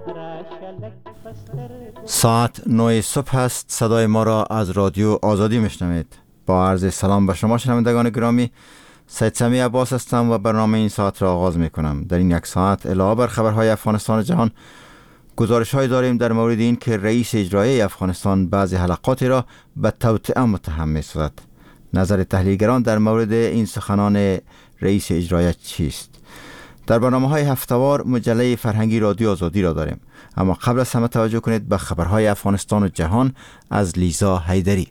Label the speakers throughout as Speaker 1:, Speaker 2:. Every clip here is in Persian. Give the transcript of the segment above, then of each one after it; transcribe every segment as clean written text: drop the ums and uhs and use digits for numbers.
Speaker 1: ساعت 9 صبح است. صدای ما را از رادیو آزادی میشنوید. با عرض سلام به شما شنوندگان گرامی، سید سمی عباس هستم و برنامه این ساعت را آغاز میکنم. در این یک ساعت علاوه بر خبرهای افغانستان و جهان، گزارش‌های داریم در مورد این که رئیس اجرایی افغانستان بعضی حلقاتی را به توطئه متهم می‌سازد. نظر تحلیلگران در مورد این سخنان رئیس اجرایی چیست؟ در برنامه‌های هفته‌وار مجله فرهنگی رادیو آزادی را داریم، اما قبل از همه توجه کنید به خبرهای افغانستان و جهان از لیزا حیدری.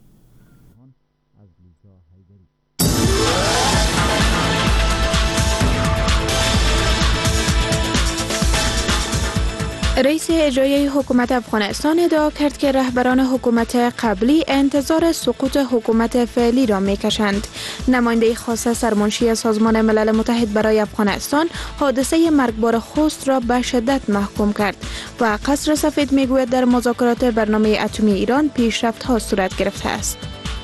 Speaker 2: رئیس اجرایی حکومت افغانستان ادعا کرد که رهبران حکومت قبلی انتظار سقوط حکومت فعلی را می‌کشند. نماینده خاص سرمنشی سازمان ملل متحد برای افغانستان حادثه مرگبار خوست را به شدت محکوم کرد و قصر سفید می‌گوید در مذاکرات برنامه اتمی ایران پیشرفت‌ها صورت گرفته است.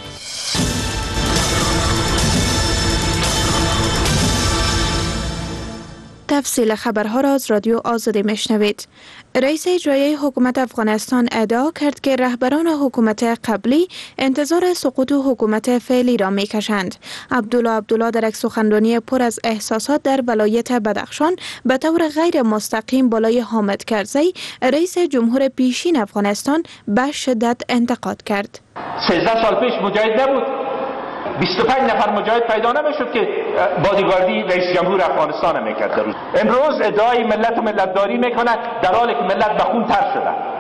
Speaker 2: تفصیل خبرها را از رادیو آزادی میشنوید. رئیس اجرایی حکومت افغانستان ادعا کرد که رهبران حکومت قبلی انتظار سقوط حکومت فعلی را میکشند. عبدالله در یک سخنرانی پر از احساسات در ولایت بدخشان به طور غیر مستقیم بالای حامد کرزی، رئیس جمهور پیشین افغانستان، به شدت انتقاد کرد.
Speaker 3: 13 سال پیش مجاهد نبود، 25 نفر مجاهد پیدا نمیشد که بادیگاردی رئیس جمهور افغانستان میکرد. امروز ادعای ملت و ملتداری میکنه در حالی که ملت به خون تر شده.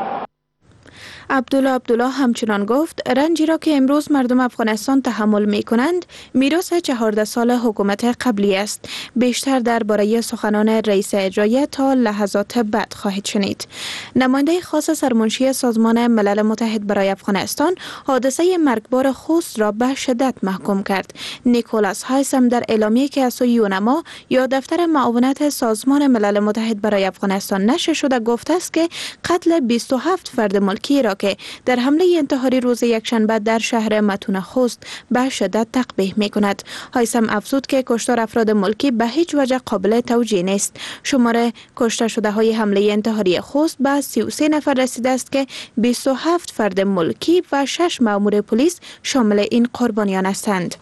Speaker 2: عبدالله همچنان گفت رنجی را که امروز مردم افغانستان تحمل می کنند میراث 14 سال حکومت قبلی است. بیشتر درباره سخنان رئیس اجرایی تا لحظات بعد خواهید شنید. نماینده خاص سرمنشی سازمان ملل متحد برای افغانستان حادثه مرگبار خوست را به شدت محکوم کرد. نیکولاس هایسم در اعلامیه‌ای که از سوی یونما یا دفتر معاونت سازمان ملل متحد برای افغانستان نشر شده گفته است که قتل 27 فرد ملکی را که در حمله انتحاری روز یکشنبه در شهر متون خوست به شدت تقبیح می کند. هایسم افزود که کشتار افراد ملکی به هیچ وجه قابل توجیه نیست. شمار کشته شده های حمله انتحاری خوست به 33 نفر رسیده است که 27 فرد ملکی و 6 مأمور پلیس شامل این قربانیان هستند.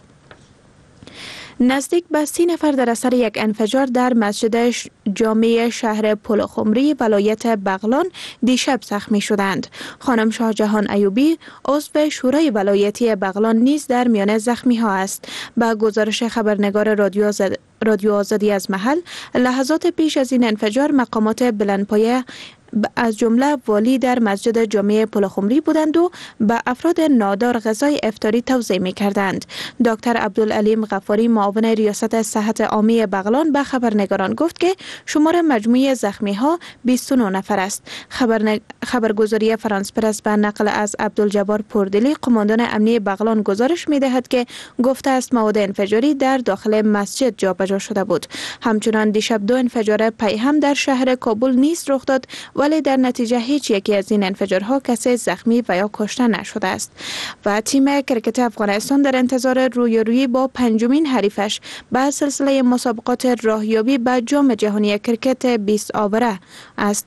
Speaker 2: نزدیک به 30 نفر در اثر یک انفجار در مسجد جامع شهر پلخمری ولایت بغلان دیشب زخمی شدند. خانم شاهجهان ایوبی عضو شورای ولایتی بغلان نیز در میان زخمی ها است. با گزارش خبرنگار رادیو آزادی از محل، لحظات پیش از این انفجار مقامات بلندپایه از جمله والی در مسجد جامع پلخمری بودند و به افراد نادار غذای افطاری توزیع می کردند. دکتر عبدالعلیم غفاری معاون ریاست صحت عامه بغلان به خبرنگاران گفت که شمار مجموعی زخمی ها 29 نفر است. خبرگزاری فرانس پرس به نقل از عبدالجبار پردلی قماندان امنی بغلان گزارش می دهد که گفته است مواد انفجاری در داخل مسجد جابجا شده بود. همچنان دیشب 2 انفجار پیهم در شهر کابل نیز رخ داد، ولی در نتیجه هیچ یکی از این انفجارها کسی زخمی و یا کشته نشده است. و تیم کرکت افغانستان در انتظار رویارویی با 5مین حریفش به سلسله مسابقات راهیابی به جام جهانی کرکت 20 آوره است.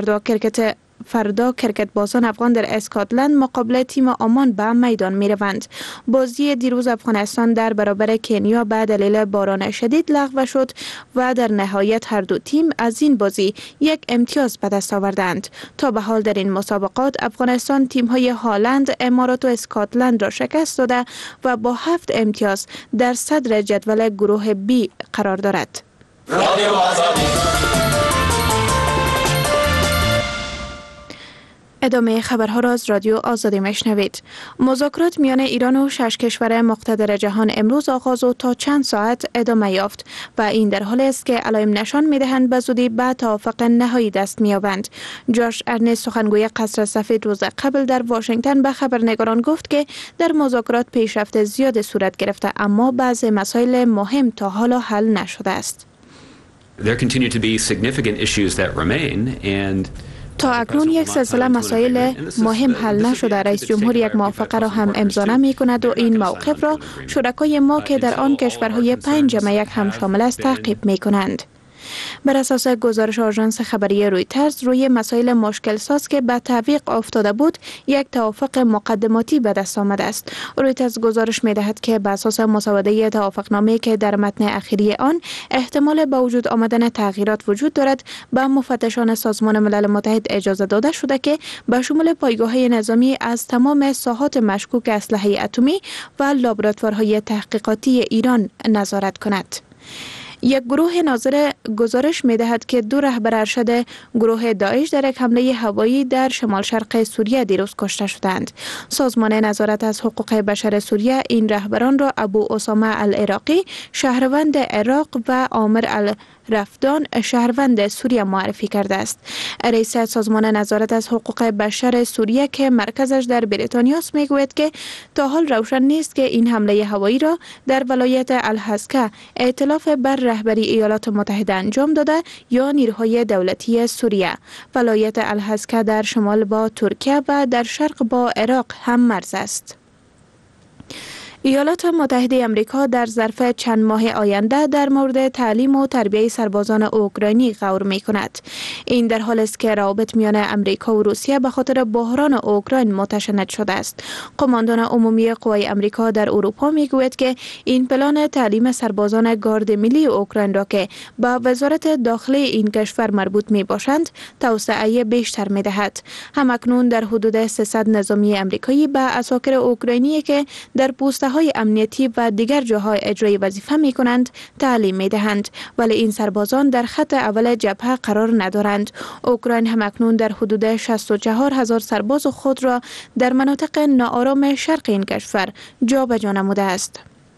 Speaker 2: فردا کرکت بازان افغان در اسکاتلند مقابل تیم آمان به میدان می روند. بازی دیروز افغانستان در برابر کنیا به دلیل باران شدید لغو شد و در نهایت هر دو تیم از این بازی یک امتیاز به دست آوردند. تا به حال در این مسابقات افغانستان تیم های هالند، امارات و اسکاتلند را شکست داده و با 7 امتیاز در صدر جدول گروه B قرار دارد. ادامه خبرها را از رادیو آزادی میشنوید. مذاکرات میان ایران و 6 کشور مقتدر جهان امروز آغاز و تا چند ساعت ادامه یافت و این در حالی است که علائم نشان میدهند به زودی به توافق نهایی دست مییابند. جاش ارنست سخنگوی قصر سفید روز قبل در واشنگتن به خبرنگاران گفت که در مذاکرات پیشرفت زیاد صورت گرفته، اما بعضی مسائل مهم تا حالا حل نشده است.
Speaker 4: There continue to be significant issues that remain and
Speaker 2: تا اکنون یک سلسله مسائل مهم حل نشده. رئیس جمهور یک موافقه را هم امضا نمی کند و این موقف را شرکای ما که در آن کشورهای 5 جمع 1 هم شامل است تعقیب می کنند. بر اساس گزارش آژانس خبری رویترز، روی مسائل مشکل ساز که به تعویق افتاده بود یک توافق مقدماتی به دست آمده است. رویترز گزارش می دهد که بر اساس مسوده توافقنامه که در متن اخیری آن احتمال به وجود آمدن تغییرات وجود دارد، به مفتشان سازمان ملل متحد اجازه داده شده که به شمول پایگاه‌های نظامی از تمام ساحات مشکوک اسلحه اتمی و لابراتوارهای تحقیقاتی ایران نظارت کند. یک گروه ناظر گزارش می دهد که 2 رهبر ارشد گروه داعش در یک حمله هوایی در شمال شرق سوریه دیروز کشته شدند. سازمان نظارت از حقوق بشر سوریه این رهبران را ابو اسامه العراقی شهروند عراق و عامر رفدان شهروند سوریه معرفی کرده است. رئیس سازمان نظارت از حقوق بشر سوریه که مرکزش در بریتانیا است میگوید که تا حال روشن نیست که این حمله هوایی را در ولایت الحسکه ائتلاف بر رهبری ایالات متحده انجام داده یا نیروهای دولتی سوریه. ولایت الحسکه در شمال با ترکیه و در شرق با عراق هم مرز است. ایالات متحده آمریکا در ظرف چند ماه آینده در مورد تعلیم و تربیت سربازان اوکراینی غور می کند. این در حالی است که روابط میان آمریکا و روسیه به خاطر بحران اوکراین متشنج شده است. قماندان عمومی قوای آمریکا در اروپا می گوید که این پلان تعلیم سربازان گارد ملی اوکراین را که به وزارت داخلی این کشور مربوط می باشند توسعه بیشتر می دهد. همکنون در حدود 300 نظامی آمریکایی به عساکر اوکراینی که در پوست های امنیتی و دیگر جاهای اجرای وظیفه می کنند تعلیم می دهند، ولی این سربازان در خط اول جبهه قرار ندارند. اوکراین همکنون در حدود 64,000 سرباز خود را در مناطق ناآرام شرق این کشور جابجا نموده است.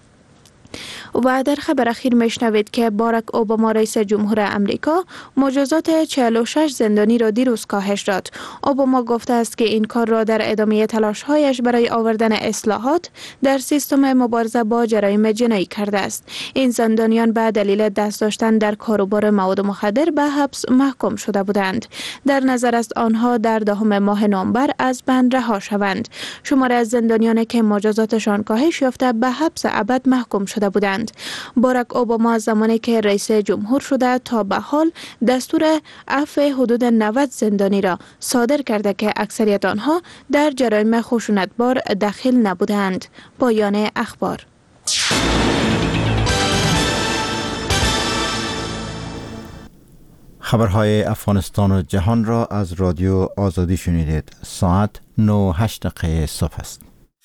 Speaker 2: و در خبر اخیر میشنوید که باراک اوباما رئیس جمهور امریکا مجازات 46 زندانی را دیروز کاهش داد. اوباما گفته است که این کار را در ادامه تلاش‌هایش برای آوردن اصلاحات در سیستم مبارزه با جرایم جنایی کرده است. این زندانیان به دلیل دست داشتن در کاروبار مواد مخدر به حبس محکوم شده بودند. در نظر است آنها در 10 ماه نوامبر از بند رها شوند. شمار از زندانیانی که مجازاتشان کاهش یافته به حبس ابد محکوم شده بودند. باراک اوباما زمانی که رئیس جمهور شده تا به حال دستور عفو حدود 90 زندانی را صادر کرده که اکثریت آنها در جرایم خشونتبار دخیل نبودند. پایان اخبار.
Speaker 1: خبرهای افغانستان و جهان را از رادیو آزادی شنیدید. ساعت 9:08 صبح است.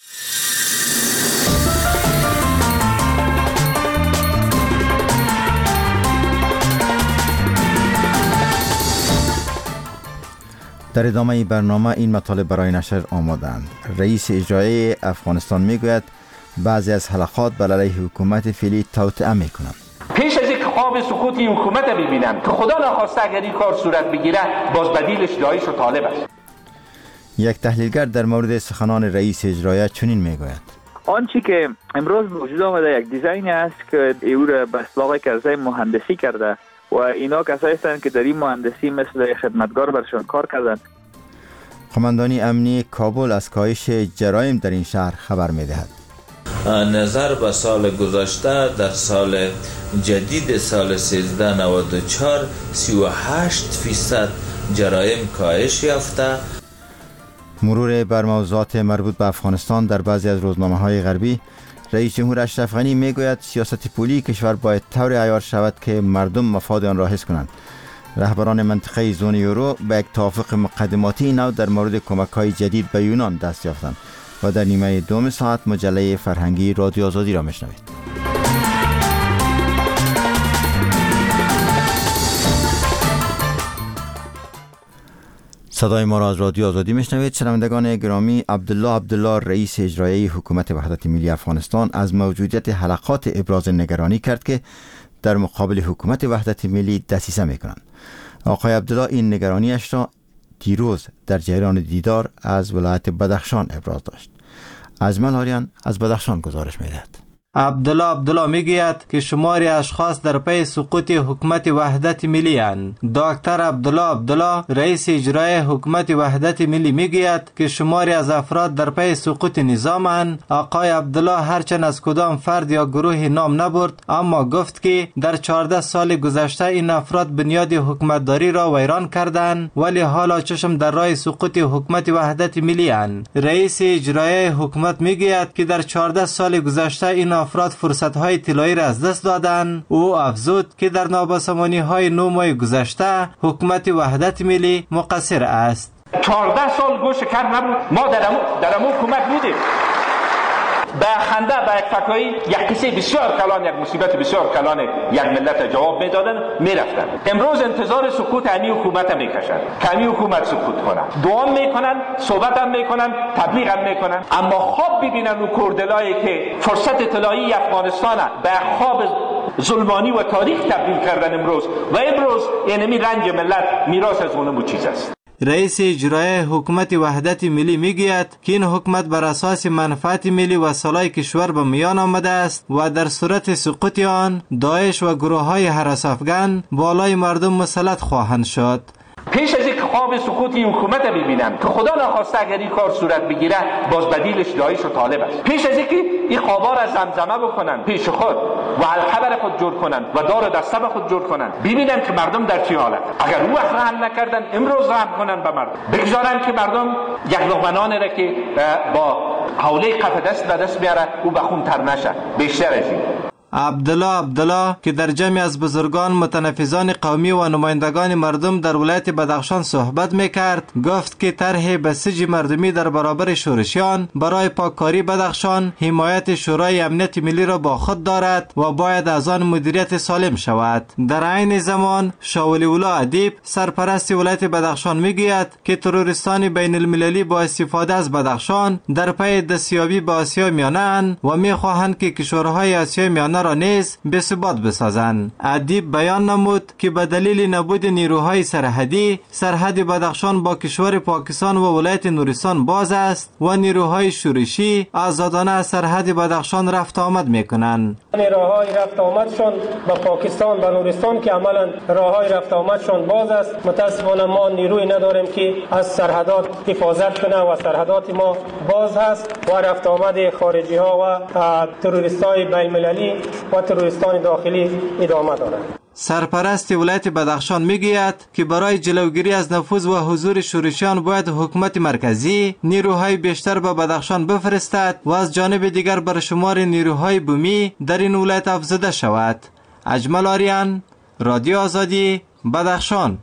Speaker 1: در ادامه برنامه این مطالب برای نشر آمادند. رئیس اجرایی افغانستان میگوید بعضی از حلقات بر علیه حکومت فعلی توطئه میکنند.
Speaker 3: پیش از اینکه خواب سقوط این حکومت ببینم که خدا نخواسته اگر این کار صورت بگیره باز بدیلش داعش و طالب است.
Speaker 1: یک تحلیلگر در مورد سخنان رئیس اجرایی چنین میگوید:
Speaker 5: آنچه که امروز به وجود آمده یک دیزاینی است که او را به اصطلاح کارزای مهندسی کرده و اینا کسایی هستند که در این مهندسی مثل خدمتگار برشان کار کردند.
Speaker 1: قماندانی امنی کابل از کاهش جرایم در این شهر خبر می‌دهد.
Speaker 6: نظر به سال گذشته در سال جدید سال 1394 38% جرایم کاهش یافته.
Speaker 1: مرور بر موضوعات مربوط به افغانستان در بعضی از روزنامه‌های غربی، رئیس جمهور اشرف غنی میگوید سیاست پولی کشور باید طوری عیار شود که مردم مفاد آن را حس کنند. رهبران منطقه زون یورو به یک توافق مقدماتی نو در مورد کمک‌های جدید به یونان دست یافتند و در نیمه دوم ساعت مجله فرهنگی رادیو آزادی را میشنوید. صدای ما را از رادیو آزادی میشنوید. شنوندگان گرامی، عبدالله رئیس اجرایی حکومت وحدت ملی افغانستان از موجودیت حلقات ابراز نگرانی کرد که در مقابل حکومت وحدت ملی دسیسه میکنند. آقای عبدالله این نگرانیش را دیروز در جریان دیدار از ولایت بدخشان ابراز داشت. اجمل آریان از بدخشان گزارش میدهد.
Speaker 7: عبدالله میگوید که شماری اشخاص در پی سقوط حکومت وحدت ملی اند. دکتر عبدالله رئیس اجرای حکومت وحدت ملی میگوید که شماری از افراد در پی سقوط نظام اند. آقای عبدالله هرچند از کدام فرد یا گروه نام نبرد، اما گفت که در 14 سال گذشته این افراد بنیاد حکومتداری را ویران کردند، ولی حالا چشم در راه سقوط حکومت وحدت ملی اند. رئیس اجرای حکومت میگوید که در 14 سال گذشته این افراد فرصت‌های طلایی را از دست دادند. او افزود که در نابسامانی‌های 9 ماه گذشته حکومت وحدت ملی مقصر است.
Speaker 3: 14 سال گوش کر نبود. ما در امو حکومت بودیم. به خنده، به یک فکایی، یک قصه بسیار کلان، یک مصیبت بسیار کلان یک ملت جواب میدادن، میرفتن. امروز انتظار سقوط امی حکومت میکشن که امی حکومت سقوط کنه. دعا میکنن، صحبت هم میکنن، تبلیغ هم میکنن، اما خواب ببینن اون کردلایی که فرصت طلایی افغانستان به خواب ظلمانی و تاریخ تبدیل کردن امروز اینمی رنج ملت میراث از اونمو چیز است.
Speaker 7: رئیس اجرای حکومت وحدت ملی میگوید که این حکومت بر اساس منفعت ملی و صلاح کشور به میان آمده است و در صورت سقوط آن داعش و گروه‌های هراس افغان بالای مردم مسلط خواهند شد.
Speaker 3: پیش از اینکه خواب سقوط این حکومت ببینن که خدا نخواسته اگر این کار صورت بگیره، باز بدیلش داعش و طالب است. پیش از اینکه این خوابا را زمزمه بکنن پیش خود و الخبر خود جور کنن و دار دسته به خود جور کنن، ببینن که مردم در چه حالت. اگر او وقت رحم نکردن، امروز رحم کنن به مردم، بگذارن که مردم یک لقمه را که با حوله قف دست به دست بیاره او به خون تر نشه. بیشتر از این
Speaker 7: عبدالله که در جمعی از بزرگان متنفذان قومی و نمایندگان مردم در ولایت بدخشان صحبت میکرد، گفت که طرح بسیج مردمی در برابر شورشیان برای پاککاری بدخشان حمایت شورای امنیت ملی را با خود دارد و باید از آن مدیریت سالم شود. در عین زمان شاولی اولا ادیب سرپرست ولایت بدخشان میگوید که تروریستان بین المللی با استفاده از بدخشان در پی دستیابی به آسیا میانه اند و میخواهند که کشورهای آسیا میانه را نیز به ثبات بسازند. ادیب بیان نمود که به دلیل نبود نیروهای سرحدی، سرحد بدخشان با کشور پاکستان و ولایت نورستان باز است و نیروهای شورشی آزادانه از سرحد بدخشان رفت آمد میکنند.
Speaker 8: راههای رفت آمدشان به پاکستان و نورستان که عملا راههای رفت آمدشان باز است. متاسفانه ما نیروی نداریم که از سرحدات حفاظت کنه و سرحدات ما باز هست و رفت آمد خارجی ها و تروریستای بین المللی و تروریستان داخلی ادامه دارد.
Speaker 7: سرپرست ولایت بدخشان میگوید که برای جلوگیری از نفوذ و حضور شورشیان باید حکومت مرکزی نیروهای بیشتر به بدخشان بفرستد و از جانب دیگر بر شمار نیروهای بومی در این ولایت افزوده شود. اجمل آریان، رادیو آزادی، بدخشان.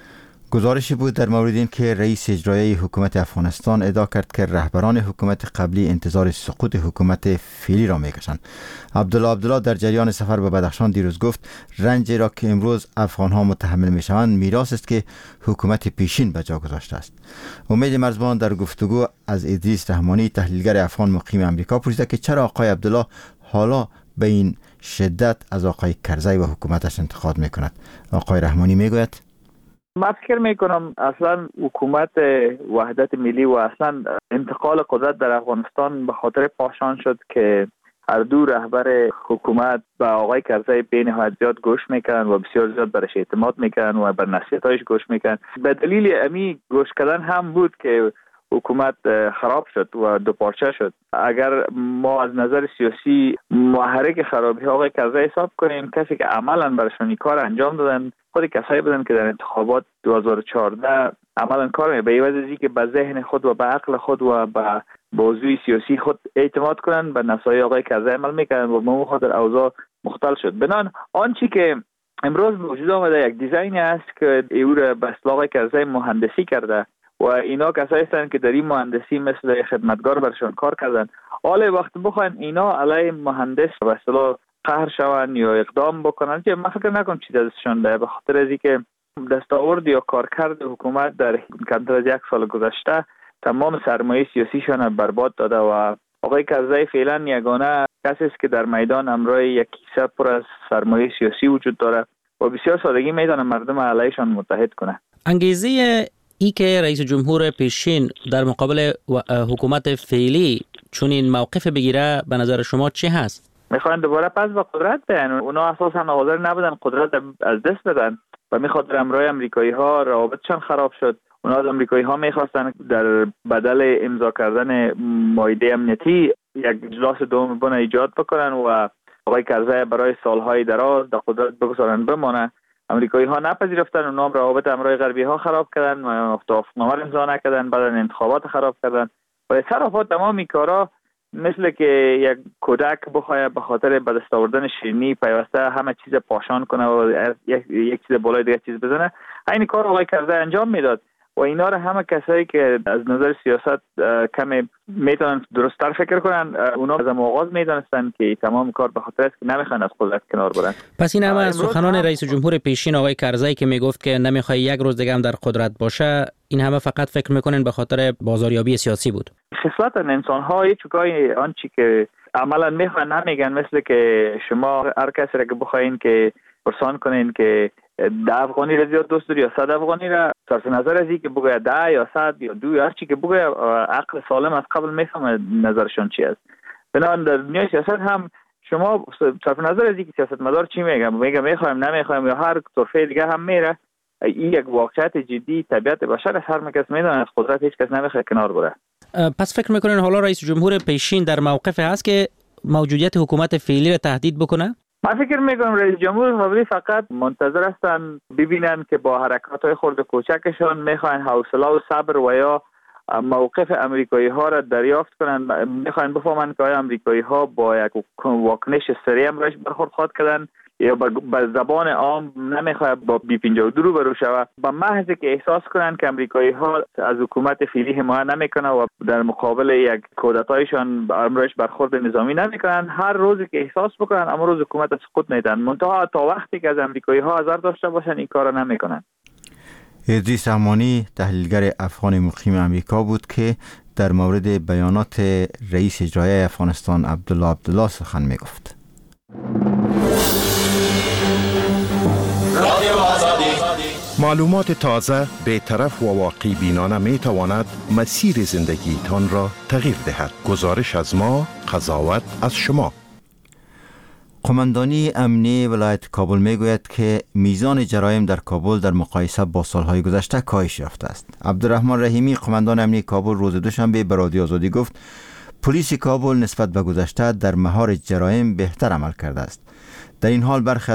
Speaker 1: گزارشی بود در مورد این که رئیس اجرایی حکومت افغانستان ادعا کرد که رهبران حکومت قبلی انتظار سقوط حکومت فعلی را میکشند. عبدالله در جریان سفر به بدخشان دیروز گفت رنجی را که امروز افغانها متحمل میشوند میراث است که حکومت پیشین به جا گذاشته است. امید مرزبان در گفتگو از ادریس رحمانی تحلیلگر افغان مقیم امریکا پرسیده که چرا آقای عبدالله حالا به این شدت از آقای کرزی و حکومتش انتقاد میکند. آقای رحمانی میگوید
Speaker 5: من فکر میکنم اصلا حکومت وحدت ملی و اصلا انتقال قدرت در افغانستان به خاطر پاشان شد که هر دو رهبر حکومت به آقای کرزی به نهایت زیاد گوش میکنن و بسیار زیاد برش اعتماد میکنن و بر نصیحتایش گوش میکنن. به دلیل امی گوش کردن هم بود که حکومت خراب شد و دو پارچه شد. اگر ما از نظر سیاسی محرک خرابی آقای کرزی حساب کنیم، کسی که عملا برشون کار انجام دادن خود کسایی بودن که در انتخابات 2014 عملا کار می به عوض از اینکه به ذهن خود و به عقل خود و به بازوی سیاسی خود اعتماد کنن به نصایح آقای کرزی عمل میکنن و به خاطر اوضاع مختل شد. بنان آنچه که امروز به وجود آمده یک دیزاینی است که او را به اصطلاح آقای کرزی مهندسی کرده و اینا کسایی هستند که در این مهندسی مثل خدمتگار برشان کار کردن. حالا وقت بخواین اینا علی مهندس به اصطلاح قهر شون یا اقدام بکنن که من فکر نکنم چیزی ازشان ده، به خاطر از اینکه دستاورد یا کارکرد حکومت در کمتر از 1 سال گذشته تمام سرمایه سیاسیشان برباد داده و آقای کرزی فعلا یگانه کسی است که در میدان همراه یک کیسه پر از سرمایه سیاسی وجود داره و بسیار سادگی میتونه مردم علیشان متحد کنه.
Speaker 9: انگیزه ای که رئیس جمهور پیشین در مقابل حکومت فعلی چون این موقف بگیره به نظر شما چی هست؟
Speaker 5: میخوان دوباره پس به قدرت بیان. اونا اساسا حاضر نبودن قدرت از دست بدن و میخاطر امروز امریکایی ها روابطشان خراب شد. اونا از امریکایی ها میخواستن در بدل امضا کردن معاهده امنیتی یک اجلاس دوم بنا ایجاد بکنن و آقای کرزی برای سالهای دراز در قدرت بگذارن بمانه. امریکایی ها نپذیرفتن، اونا هم روابط امروز غربی ها خراب کردن و توافقنامه امضا نکردن، بعد انتخابات خراب کردن و صرفا تمام کارا مثل که یک کودک بخواد به خاطر به دست آوردن شیرینی پیوسته همه چیز پاشان کنه و یک چیز بالای دیگه چیز بزنه. این کار آقای کرزی انجام میداد و اینا رو همه کسایی که از نظر سیاست کمی میتونن درست‌تر فکر کنن، اونا از آغاز میدونستن که تمام کار به خاطر است که نمیخوان از قدرت کنار برن.
Speaker 9: پس این همه سخنان رئیس جمهور پیشین آقای کرزی که میگفت که نمیخواد یک روز دیگه هم در قدرت باشه، این همه فقط فکر میکنن به خاطر بازاریابی سیاسی بود؟
Speaker 5: خصلت انسان ها هیچ چیزی آنچه که عملا میخوان نمیگن، مثل که شما هر کسی را که بخواین که پرسان کنین که 10 افغانی را زیاد دوست داری یا 100 افغانی را، صرف نظر از این که بگوید 10 یا 100 یا 2 هر چی که بگوید، عقل سالم از قبل میفهمه نظرشون چی است. بنابراین در دنیای سیاست هم شما صرف نظر از این که سیاستمدار چی میگه میخوایم نمیخوایم یا هر طرفه دیگه هم میره، این یک واقعیت جدی طبیعت بشر است. هر کس میدونه از قدرت هیچ کس نمیخواد کنار بره.
Speaker 9: پس فکر میکنین حالا رئیس جمهور پیشین در موقف هست که موجودیت حکومت فعلی را تهدید بکنه؟
Speaker 5: من فکر میکنم رئیس جمهور فقط منتظر هستن ببینن که با حرکات‌های خرد و کوچکشان میخواین حوصله و صبر و یا موقف امریکایی ها را دریافت کنن، میخواین بفهمن که آیا امریکایی ها با یک واکنش سریع امروز برخورد خواهد کردن یا به زبان عام نمیخواد با B-52 روبرو شود. با محض که احساس کنن که امریکایی ها از حکومت فعلی حمایت نمیکنه و در مقابل یک کودتایشان امروز برخورد نظامی نمیکنن، هر روزی که احساس بکنن اما روز حکومت سقوط میدن. منتها تا وقتی که از امریکایی ها حذر داشته باشن این کارا نمیکنن.
Speaker 1: ادریس امانی تحلیلگر افغان مقیم امریکا بود که در مورد بیانات رئیس اجرایی افغانستان عبدالله سخن میگفت.
Speaker 10: معلومات تازه، بی‌طرف و واقع بینانه می تواند مسیر زندگی تان را تغییر دهد. گزارش از ما، قضاوت از شما.
Speaker 1: قماندانی امنی ولایت کابل می گوید که میزان جرایم در کابل در مقایسه با سالهای گذشته کاهش یافته است. عبدالرحمن رحیمی قماندان امنی کابل روز دوشنبه به رادیو آزادی گفت پلیس کابل نسبت به گذشته در مهار جرایم بهتر عمل کرده است. در این حال برخی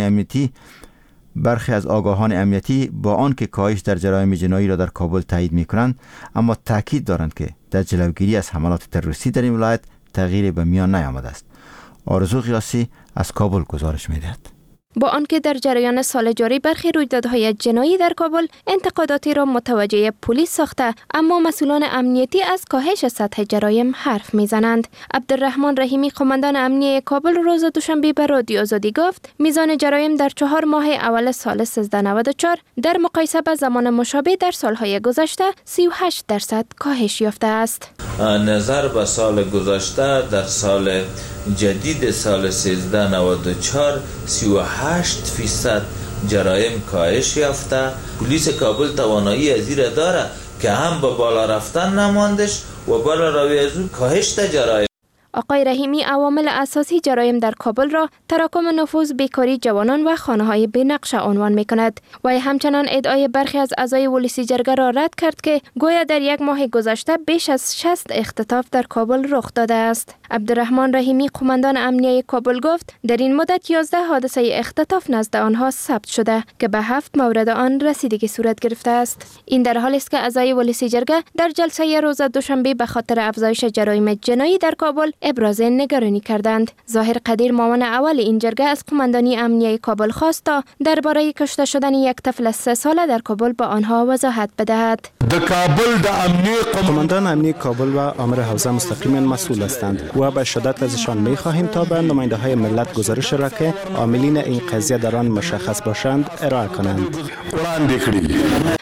Speaker 1: از آگاهان امنیتی با آنکه کاهش در جرایم جنایی را در کابل تایید می‌کنند، اما تاکید دارند که در جلوگیری از حملات تروریستی در این ولایت تغییری به میان نیامده است. آرزو قیاسی از کابل گزارش می‌دهد.
Speaker 11: با آنکه در جریان سال جاری برخی رویدادهای جنایی در کابل انتقاداتی را متوجه پلیس ساخته، اما مسئولان امنیتی از کاهش سطح جرایم حرف میزنند. عبدالرحمن رحیمی قماندان امنیتی کابل روز دوشنبه به رادیو آزادی گفت میزان جرایم در 4 ماه اول سال 1394 در مقایسه با زمان مشابه در سالهای گذشته 38% کاهش یافته است.
Speaker 6: نظر به سال گذشته در سال جدید سال 1394 38% جرایم کاهش یافته. پلیس کابل توانایی از این داره که هم به بالا رفتن نماندش و بالا روی از اون کاهش جرایم.
Speaker 11: آقای رحیمی عوامل اساسی جرایم در کابل را تراکم نفوذ، بیکاری جوانان و خانه‌های بی‌نقش عنوان می‌کند. و همچنان ادعای برخی از اعضای ولسی جرگه را رد کرد که گویا در یک ماه گذشته بیش از 60 اختطاف در کابل رخ داده است. عبدالرحمن رحیمی قماندان امنیتی کابل گفت در این مدت 11 حادثه اختطاف نزد آنها ثبت شده که به 7 مورد آن رسیدگی صورت گرفته است. این در حالی است که اعضای ولسی جرگه در جلسه روز دوشنبه به خاطر افزایش جرایم جنایی در کابل ابراز نگرانی کردند. ظاهر قدیر معاون اول این جرگه از قماندانی امنیتی کابل خواست تا درباره کشته شدن یک طفل 3 ساله در کابل با آنها وضاحت بدهد.
Speaker 12: قماندان امنیتی کابل و آمر حوزه مستقیما مسئول هستند و به شدت ازشان می‌خواهیم تا به نماینده های ملت گزارش را که عاملین این قضیه در آن مشخص باشند ارائه کنند.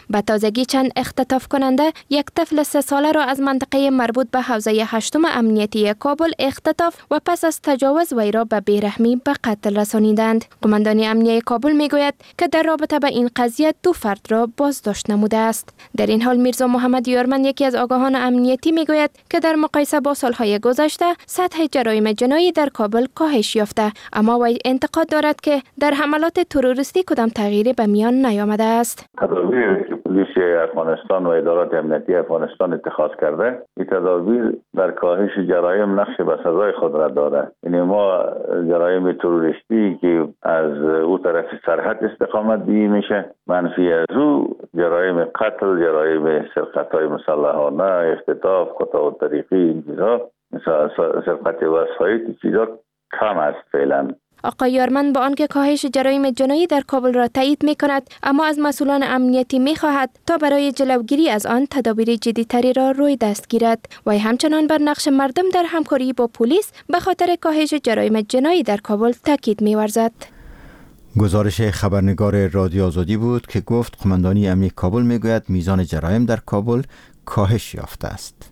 Speaker 11: به تازگی چند اختطاف کننده یک طفل 3 ساله را از منطقه مربوط به حوزه 8 امنیتی کابل اختطاف و پس از تجاوز وی را به بیرحمی به قتل رسانیدند. قماندانی امنیه کابل میگوید که در رابطه به این قضیه 2 فرد را بازداشت نموده است. در این حال میرزا محمد یارمند یکی از آگاهان امنیتی میگوید که در مقایسه با سالهای گذشته سطح جرایم جنایی در کابل کاهش یافته، اما وی انتقاد دارد که در حملات تروریستی کدام تغییری به میان نیامده است.
Speaker 13: تدابیر که پلیس افغانستان و ادارات امنیتی افغانستان اتخاذ کرده، این تدابیر در کاهش جرایم نقش بسزای خود را دارد. یعنی ما جرایم تروریستی که از او طرف سرحد استقامت بی میشه، منفی از او جرایم قتل، جرایم سرقت‌های مسلحانه، اختطاف، قطاع طریقی، این چیزا، مثلا سرقت وسایط، چیزا کم است فعلا.
Speaker 11: آقای یارمند با آنکه کاهش جرایم جنایی در کابل را تایید می کند، اما از مسئولان امنیتی می خواهد تا برای جلوگیری از آن تدابیر جدی‌تری را روی دست گیرد. و همچنان بر نقش مردم در همکاری با پلیس به خاطر کاهش جرایم جنایی در کابل تاکید می ورزد.
Speaker 1: گزارش خبرنگار رادیو آزادی بود که گفت قماندانی امنیتی کابل می گوید میزان جرایم در کابل کاهش یافته است.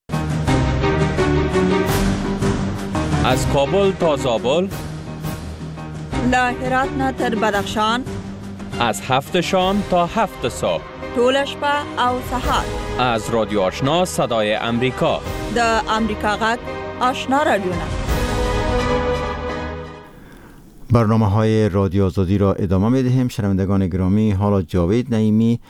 Speaker 14: از کابل تا زابل،
Speaker 15: له هرات نه تر بدخشان،
Speaker 14: از 7 شام تا 7 صبح،
Speaker 15: ټول شپه او سهار،
Speaker 14: از رادیو آشنا صدای امریکا،
Speaker 15: د امریکا غږ آشنا رادیو.
Speaker 1: برنامه های رادیو آزادی را ادامه می دهیم. شنوندگان گرامی، حالا جاوید نعیمی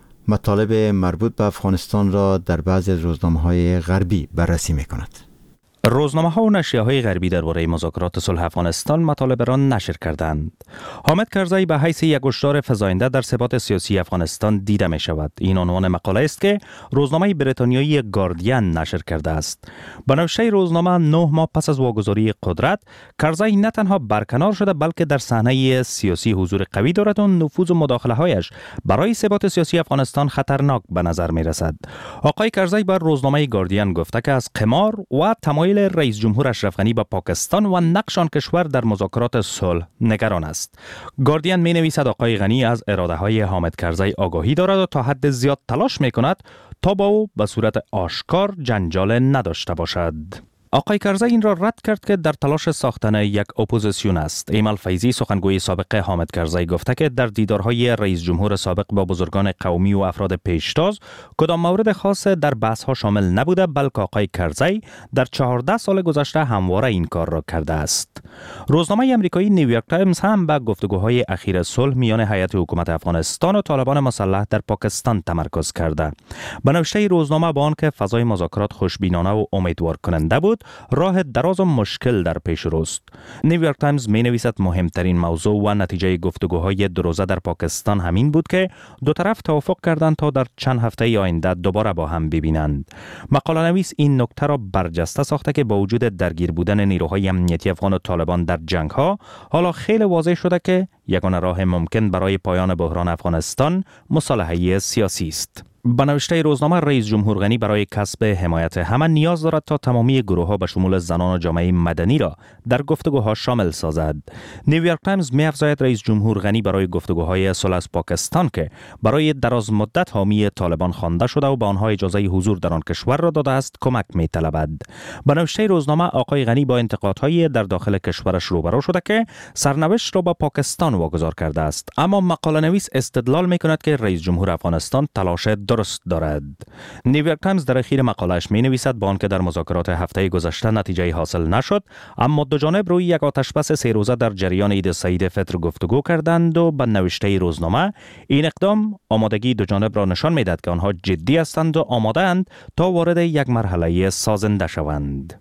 Speaker 1: مطالب مربوط به افغانستان را در بعضی از روزنامه های غربی بررسی می کند.
Speaker 16: روزنامه‌ها و نشریه‌های غربی درباره مذاکرات صلح افغانستان مطالب را نشر کردند. حامد کرزی به حیث یک هشدار فزاینده در ثبات سیاسی افغانستان دیده می شود. این عنوان مقاله است که روزنامه بریتانیایی گاردین نشر کرده است. به نوشته روزنامه 9 ماه پس از واگذاری قدرت، کرزی نه تنها برکنار شده بلکه در صحنه سیاسی حضور قوی دارد و نفوذ و مداخله‌هایش برای ثبات سیاسی افغانستان خطرناک به نظر می رسد. آقای کرزی بر روزنامه گاردین گفته که از قمار و تمایل رئیس جمهور اشرف غنی به پاکستان و نقش آن کشور در مذاکرات صلح نگران است. گاردین می نویسد آقای غنی از اراده های حامد کرزی آگاهی دارد و تا حد زیاد تلاش می کند تا با او به صورت آشکار جنجال نداشته باشد. آقای کرزی این را رد کرد که در تلاش ساختن یک اپوزیسیون است. ایمل فیضی سخنگوی سابق حامد کرزی گفته که در دیدارهای رئیس جمهور سابق با بزرگان قومی و افراد پیشتاز کدام مورد خاص در بحث‌ها شامل نبوده، بلکه آقای کرزی در 14 سال گذشته همواره این کار را کرده است. روزنامه آمریکایی نیویورک تایمز هم به گفتگوهای اخیر صلح میان هیئت حکومت افغانستان و طالبان مسلح در پاکستان تمرکز کرده. به نوشته روزنامه با آنکه فضای مذاکرات خوشبینانه و امیدوار کننده بود، راه دراز و مشکل در پیش روست. نیویورک تایمز می نویسد مهمترین موضوع و نتیجه گفتگوهای 2 روزه در پاکستان همین بود که دو طرف توافق کردند تا در چند هفته آینده دوباره با هم ببینند. مقاله نویس این نکته را برجسته ساخته که با وجود درگیر بودن نیروهای امنیتی افغان و طالبان در جنگ ها، حالا خیلی واضح شده که یگانه راه ممکن برای پایان بحران افغانستان مصالحه سیاسی است. به نوشته روزنامه رئیس جمهور غنی برای کسب حمایت همه نیاز دارد تا تمامی گروه‌ها به شمول زنان و جامعه مدنی را در گفتگوها شامل سازد. نیویورک تایمز می‌افزاید رئیس جمهور غنی برای گفتگوهای صلح از پاکستان که برای دراز مدت حامی طالبان خوانده شده و به آنها اجازه حضور در آن کشور را داده است کمک می‌طلبد. به نوشته روزنامه آقای غنی با انتقادهای در داخل کشورش روبرو شده که سرنوشت را با پاکستان واگذار کرده است، اما مقاله نویس استدلال می‌کند که رئیس جمهور افغانستان تلاش درست دارد. نیویورک تایمز در اخیر مقاله‌اش می‌نویسد با آنکه در مذاکرات هفته گذشته نتیجه حاصل نشد، اما دو جانب روی یک آتشبس 3 روزه در جریان عید سعید فطر گفتگو کردند و به نوشته روزنامه این اقدام آمادگی دو جانب را نشان می‌دهد که آنها جدی هستند و آماده‌اند تا وارد یک مرحله سازنده شوند.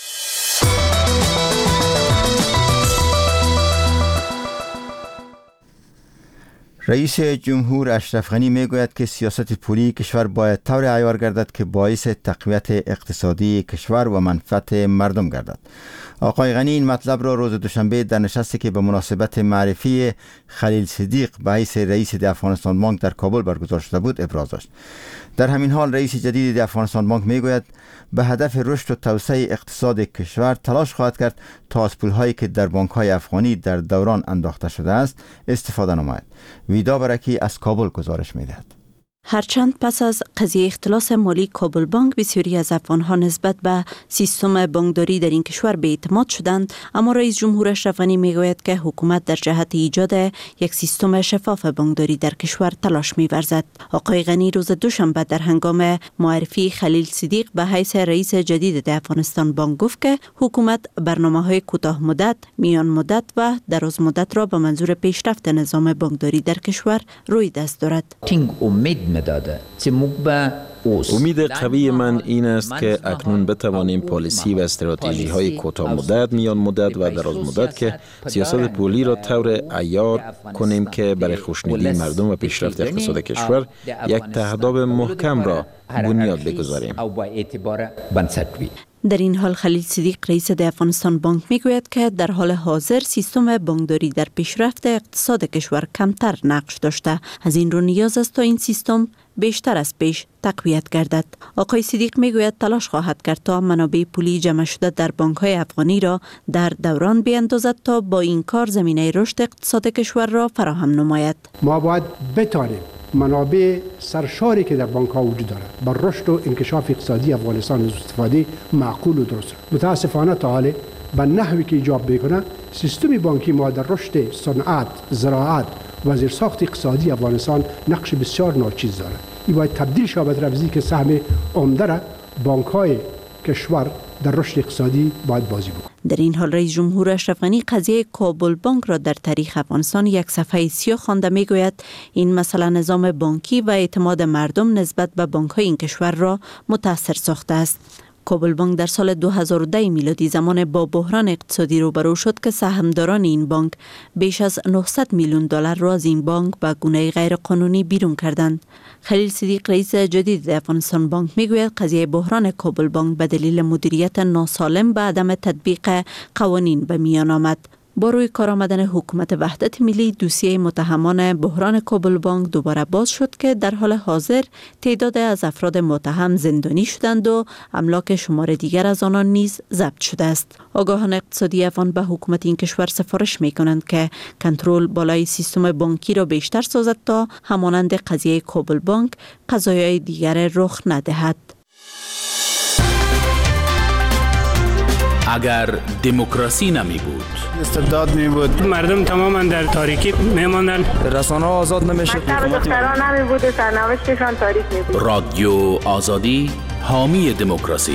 Speaker 1: رئیس جمهور اشرف غنی میگوید که سیاست پولی کشور باید طور عیار گردد که باعث تقویت اقتصادی کشور و منفعت مردم گردد. آقای غنی این مطلب را روز دوشنبه در نشستی که به مناسبت معرفی خلیل صدیق به حیث رئیس افغانستان بانک در کابل برگزار شده بود ابراز داشت. در همین حال رئیس جدید افغانستان بانک میگوید به هدف رشد و توسعه اقتصاد کشور تلاش خواهد کرد تا از پولهایی که در بانک‌های افغانی در دوران انداخته شده است استفاده نماید. ویدا برکی از کابل گزارش می‌دهد.
Speaker 17: هرچند پس از قضیه اختلاس مالی کابل بانک بسیاری از افغانها نسبت به سیستم بانکداری در این کشور به اعتماد شدند، اما رئیس جمهور اشرف غنی میگوید که حکومت در جهت ایجاد یک سیستم شفاف بانکداری در کشور تلاش می‌ورزد. آقای غنی روز دوشنبه در هنگام معرفی خلیل صدیق به حیث رئیس جدید افغانستان بانک گفت که حکومت برنامه‌های کوتاه مدت، میان مدت و دراز مدت را به منظور پیشرفت نظام بانکداری در کشور روی دست دارد.
Speaker 18: امید قوی من این است که اکنون بتوانیم پالیسی و استراتژی های کوتاه مدت، میان مدت و دراز مدت که سیاست پولی را طور عیار کنیم که برای خوشنودی مردم و پیشرفت اقتصاد کشور یک تهداب محکم را بنیاد بگذاریم.
Speaker 17: در این حال خلیل صدیق رئیس افغانستان بانک میگوید که در حال حاضر سیستم بانکداری در پیشرفت اقتصاد کشور کمتر نقش داشته. از این رو نیاز است تا این سیستم بیشتر از پیش تقویت گردد. آقای صدیق میگوید تلاش خواهد کرد تا منابع پولی جمع شده در بانک‌های افغانی را در دوران بیاندازد تا با این کار زمینه رشد اقتصاد کشور را فراهم نماید.
Speaker 19: ما باید بتانیم منابع سرشاری که در بانک‌ها وجود دارد بر رشد و انکشاف اقتصادی افغانستان استفاده معقول و درست. متاسفانه تا حالا به نحوی که ایجاب میکنه سیستم بانکی ما در رشد صنعت، زراعت و زیرساخت اقتصادی افغانستان نقش بسیار ناچیز دارد. این باید تبدیل شود به روزی که سهم عمده را بانک‌های کشور در رشد اقتصادی باید بازی بکنه.
Speaker 17: در این حال رئیس جمهور اشرف غنی قضیه کابل بانک را در تاریخ افغانستان یک صفحه سیاه خوانده میگوید این مسئله نظام بانکی و اعتماد مردم نسبت به بانک‌های این کشور را متاثر ساخته است. کابل بانک در سال 2010 میلادی زمان با بحران اقتصادی روبرو شد که سهامداران این بانک بیش از 900 میلیون دلار را از این بانک به گونه غیر قانونی بیرون کردند. خلیل صدیق رئیس جدید افغانستان بانک میگوید قضیه بحران کابل بانک به دلیل مدیریت ناسالم به عدم تطبیق قوانین به میان آمد. با روی کار آمدن حکومت وحدت ملی دوسیه متهمان بحران کابل بانک دوباره باز شد که در حال حاضر تعداد از افراد متهم زندانی شدند و املاک شمار دیگر از آنان نیز ضبط شده است. آگاهان اقتصادی افغان به حکومت این کشور سفارش می کنند که کنترل بالای سیستم بانکی را بیشتر سازد تا همانند قضیه کابل بانک قضایای دیگر رخ ندهد.
Speaker 20: اگر دموکراسی نمی بود،
Speaker 21: استبداد می بود،
Speaker 8: مردم تماما در تاریکی می ماندن،
Speaker 21: رسانه ها آزاد نمی شد،
Speaker 22: دختران نمی بود، سرنوشتشان تاریک می بود.
Speaker 20: رادیو آزادی حامی دموکراسی.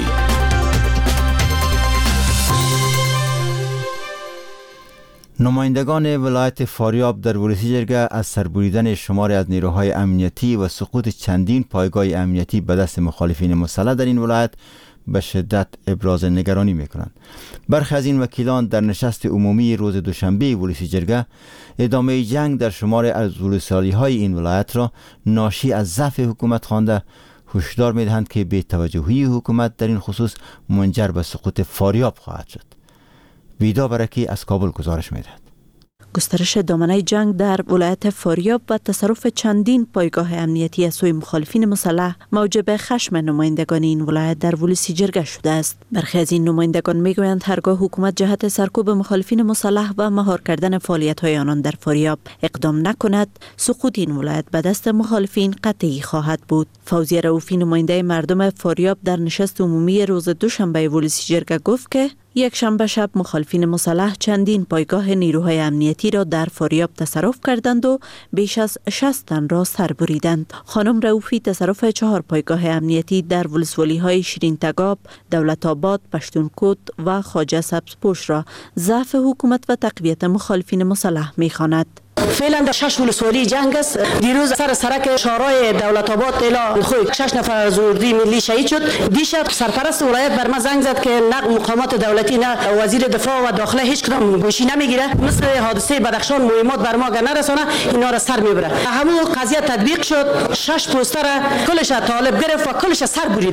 Speaker 1: نمایندگان ولایت فاریاب در ولسی جرگه از سربریدن شماری از نیروهای امنیتی و سقوط چندین پایگاه امنیتی به دست مخالفین مسلح در این ولایت به شدت ابراز نگرانی میکنند. برخی از این وکیلان در نشست عمومی روز دوشنبه ولسی جرگه ادامه جنگ در شمار از ولسوالی‌های این ولایت را ناشی از ضعف حکومت خوانده هشدار میدهند که بی‌توجهی حکومت در این خصوص منجر به سقوط فاریاب خواهد شد. ویدا برکی از کابل گزارش میدهد.
Speaker 17: گسترش دامنه جنگ در ولایت فاریاب و تصرف چندین پایگاه امنیتی از سوی مخالفین مسلح موجب خشم نمایندگان این ولایت در ولسی جرگه شده است. برخی از این نمایندگان میگویند هرگاه حکومت جهت سرکوب مخالفین مسلح و مهار کردن فعالیت‌های آنان در فاریاب اقدام نکند، سقوط این ولایت به دست مخالفین قطعی خواهد بود. فوزیه رؤوفی نماینده مردم فاریاب در نشست عمومی روز دوشنبه ولسی جرگه گفت که یک شنبه شب مخالفین مسلح چندین پایگاه نیروهای امنیتی را در فاریاب تصرف کردند و بیش از 60 تن را سر بریدند. خانم رؤوفی تصرف 4 پایگاه امنیتی در ولسوالی‌های شیرین تگاب، دولت آباد، پشتونکوت و خواجه سبزپوش را ضعف حکومت و تقویت مخالفین مسلح می‌خواند.
Speaker 23: فعلا در 6 ولسوالی جنگ است. دیروز سر سرک شارای دولت آباد الا خوی 6 نفر از اردوی ملی شهید شد. دیشب سرپرست ولایت بر ما زنگ زد که نه مقامات دولتی نه وزیر دفاع و داخله هیچ کدام گوشی نمیگیره. مثل حادثه بدخشان مهمات بر ما نرسانه اینا را سر میبره. همون قضیه تطبیق شد. 6 پوستر کلش طالب گرفت و کلش سر بریده.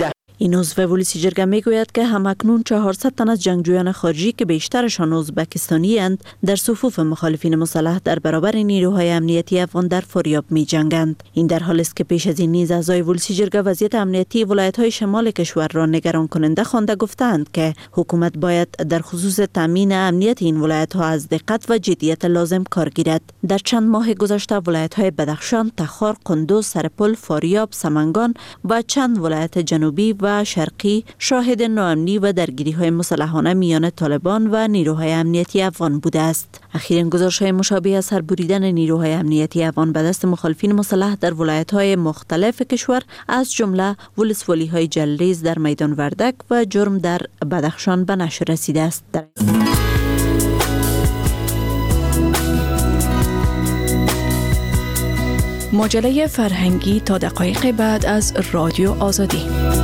Speaker 17: این عضو ولسی جرگه میگوید که همکنون 400 تن از جنگجویان خارجی که بیشترشان ازبکستانی اند در صفوف مخالفین مسلح در برابر نیروهای امنیتی افغان در فاریاب می جنگند. این در حالی است که پیش از این نیز اعضای ولسی جرگه وضعیت امنیتی ولایت‌های شمال کشور را نگران کننده خوانده گفتند که حکومت باید در خصوص تامین امنیت این ولایت‌ها از دقت و جدیت لازم کار گیرد. در چند ماه گذشته ولایت‌های بدخشان، تخار، قندوز، سرپل، فاریاب، سمنگان و چند ولایت جنوبی و شرقی شاهد ناامنی و درگیری‌های مسلحانه میان طالبان و نیروهای امنیتی افغان بوده است. اخیراً گزارش‌های مشابه از سربریدن نیروهای امنیتی افغان به دست مخالفین مسلح در ولایت‌های مختلف کشور از جمله ولسوالی‌های جلریز در میدان وردک و جرم در بدخشان به نشر رسیده است.
Speaker 2: مجله فرهنگی تا دقایق بعد از رادیو آزادی.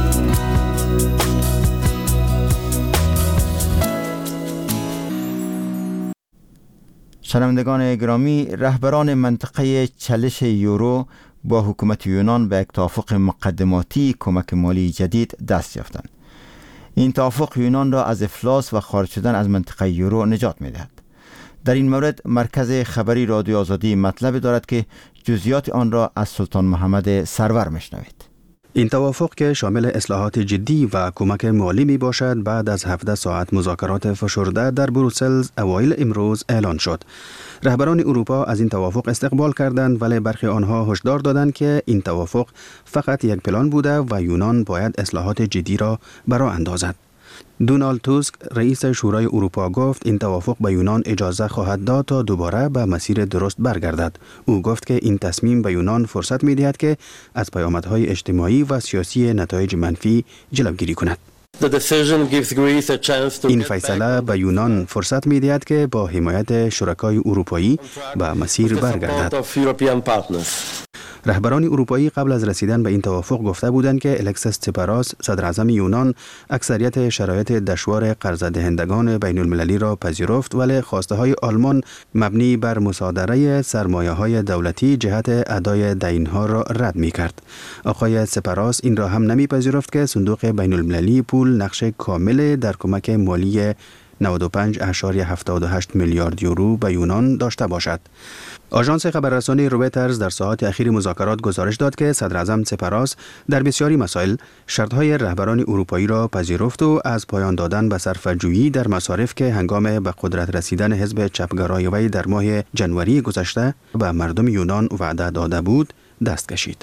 Speaker 1: شنوندگان گرامی، رهبران منطقه چالش یورو با حکومت یونان به یک توافق مقدماتی کمک مالی جدید دست یافتند. این توافق یونان را از افلاس و خارج شدن از منطقه یورو نجات می‌دهد. در این مورد مرکز خبری رادیو آزادی مطلب دارد که جزئیات آن را از سلطان محمد سرور میشنوید.
Speaker 12: این توافق که شامل اصلاحات جدی و کمک مالی می باشد بعد از 17 ساعت مذاکرات فشرده در بروسل اوایل امروز اعلان شد. رهبران اروپا از این توافق استقبال کردند، ولی برخی آنها هشدار دادند که این توافق فقط یک پلان بوده و یونان باید اصلاحات جدی را برآ اندازد. دونالد توسک رئیس شورای اروپا گفت این توافق به یونان اجازه خواهد داد تا دوباره به مسیر درست برگردد. او گفت که این تصمیم به یونان فرصت می دهد که از پیامدهای اجتماعی و سیاسی نتایج منفی جلوگیری کند. این فیصله به یونان فرصت می دهد که با حمایت شرکای اروپایی به مسیر برگردد. رهبران اروپایی قبل از رسیدن به این توافق گفته بودند که الکسیس تسیپراس صدر اعظم یونان اکثریت شرایط دشوار قرض دهندگان بین المللی را پذیرفت، ولی خواسته های آلمان مبنی بر مصادره سرمایه های دولتی جهت ادای دین ها را رد می کرد. آقای تسیپراس این را هم نمی پذیرفت که صندوق بین المللی پول نقش کامل در کمک مالی 95.78 میلیارد یورو به یونان داشته باشد. آژانس خبررسانی رویترز در ساعات اخیر مذاکرات گزارش داد که صدر اعظم تسیپراس در بسیاری مسائل شرطهای رهبران اروپایی را پذیرفت و از پایان دادن به صرفه‌جویی در مصارف که هنگام به قدرت رسیدن حزب چپگرای وی در ماه ژانویه گذشته به مردم یونان وعده داده بود دست کشید.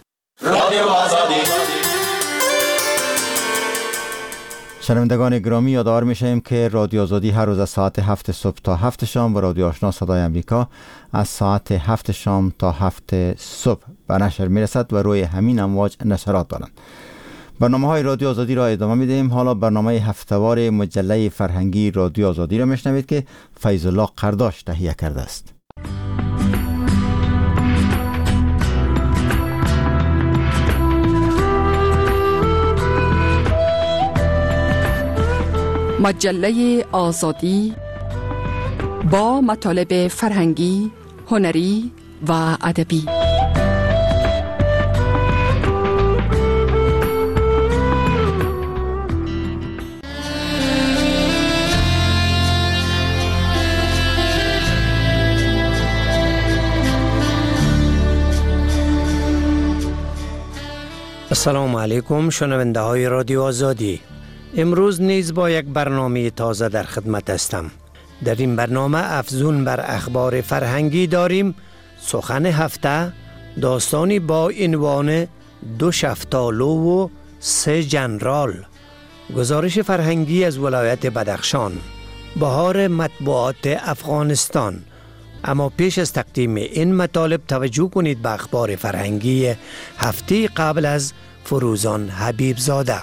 Speaker 1: شنوندگان گرامی، یادآور می‌شویم که رادیو آزادی هر روز از ساعت 7 صبح تا 7 شام و رادیو آشنا صدای امریکا از ساعت 7 شام تا 7 صبح به نشر میرسد و روی همین امواج نشرات دارند. برنامه‌های رادیو آزادی را ادامه می‌دهیم. حالا برنامه هفته‌وار مجله فرهنگی رادیو آزادی را میشنوید که فیض الله قرداش تهیه کرده است.
Speaker 2: مجله آزادی با مطالب فرهنگی، هنری و ادبی.
Speaker 3: السلام علیکم شنونده های رادیو آزادی. امروز نیز با یک برنامه تازه در خدمت هستم. در این برنامه افزون بر اخبار فرهنگی داریم سخن هفته، داستانی با عنوان 2 شفتالو و 3 جنرال، گزارش فرهنگی از ولایت بدخشان، بهار مطبوعات افغانستان. اما پیش از تقدیم این مطالب توجه کنید به اخبار فرهنگی هفته قبل از فروزان حبیب زاده.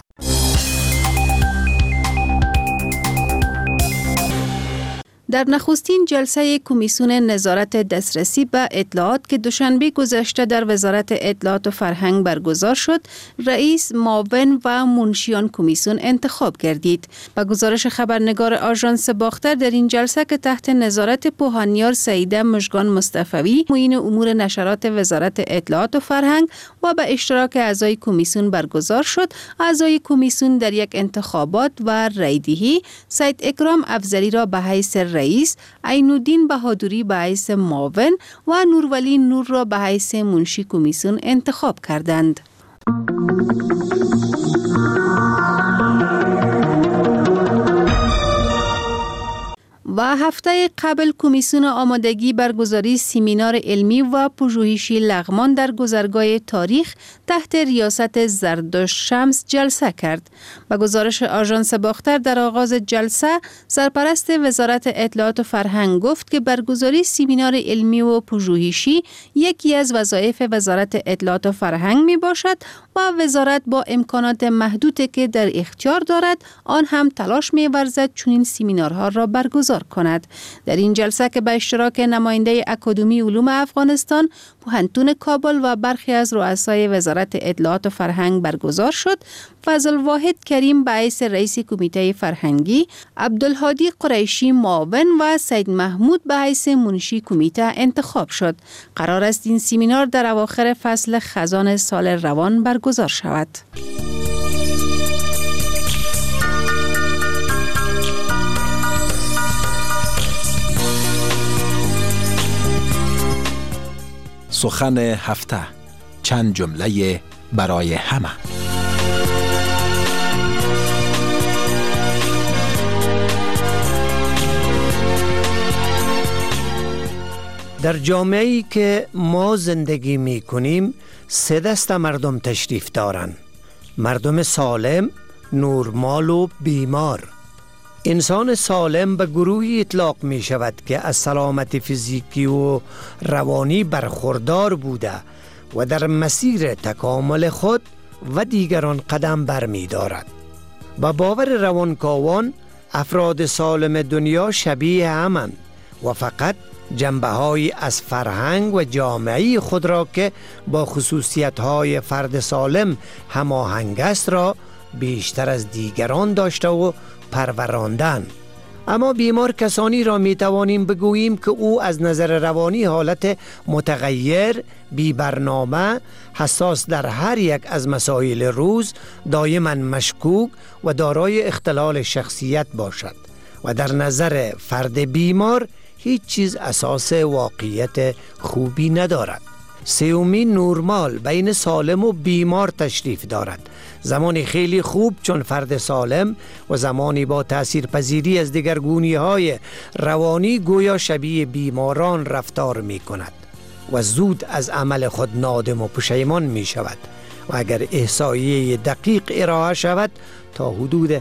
Speaker 4: در نخستین جلسه کمیسیون نظارت دسترسی به اطلاعات که دوشنبه گذشته در وزارت اطلاعات و فرهنگ برگزار شد، رئیس، معاون و منشیان کمیسیون انتخاب گردید. با گزارش خبرنگار آژانس باختر، در این جلسه که تحت نظارت پوهانیار سعیده مژگان مصطفی، معین امور نشرات وزارت اطلاعات و فرهنگ و به اشتراک اعضای کمیسیون برگزار شد، اعضای کمیسیون در یک انتخابات و رایدهی سید اکرام افضلی را به حیث رئیس، عینالدین بهادری به حیث معاون و نورولی نور را به حیث منشی کمیسیون انتخاب کردند. و هفته قبل کمیسیون آمادگی برگزاری سمینار علمی و پژوهشی لغمان در گذرگاه تاریخ تحت ریاست زردشت شمس جلسه کرد. با گزارش آژانس باختر، در آغاز جلسه سرپرست وزارت اطلاعات و فرهنگ گفت که برگزاری سمینار علمی و پژوهشی یکی از وظایف وزارت اطلاعات و فرهنگ می باشد و وزارت با امکانات محدودی که در اختیار دارد آن هم تلاش می ورزد چنین سمینارها را برگزار کند. در این جلسه که به اشتراک نماینده اکادمی علوم افغانستان، پوهنتون کابل و برخی از رؤسای وزارت اطلاعات و فرهنگ برگزار شد، فضل واحد کریم به حیث رئیس کمیته فرهنگی، عبدالهادی قریشی معاون و سید محمود به حیث منشی کمیته انتخاب شد. قرار است این سمینار در اواخر فصل خزان سال روان برگزار شود.
Speaker 7: سخن هفته، چند جمله برای همه.
Speaker 3: در جامعه‌ای که ما زندگی می کنیم 3 دسته مردم تشریف دارند: مردم سالم، نورمال و بیمار. انسان سالم به گروهی اطلاق می شود که از سلامت فیزیکی و روانی برخوردار بوده و در مسیر تکامل خود و دیگران قدم برمی دارد. با باور روانکاوان، افراد سالم دنیا شبیه همند و فقط جنبه‌هایی از فرهنگ و جامعه خود را که با خصوصیت‌های فرد سالم هماهنگ است را بیشتر از دیگران داشته و پروراندن. اما بیمار کسانی را می توانیم بگوییم که او از نظر روانی حالت متغیر، بی برنامه، حساس در هر یک از مسائل روز، دائما مشکوک و دارای اختلال شخصیت باشد و در نظر فرد بیمار هیچ چیز اساس واقعیت خوبی ندارد. سومین نورمال بین سالم و بیمار تشریف دارد. زمانی خیلی خوب چون فرد سالم و زمانی با تأثیر پذیری از دگرگونی‌های روانی گویا شبیه بیماران رفتار می کند و زود از عمل خود نادم و پشیمان می شود و اگر احصایه دقیق ارائه شود تا حدود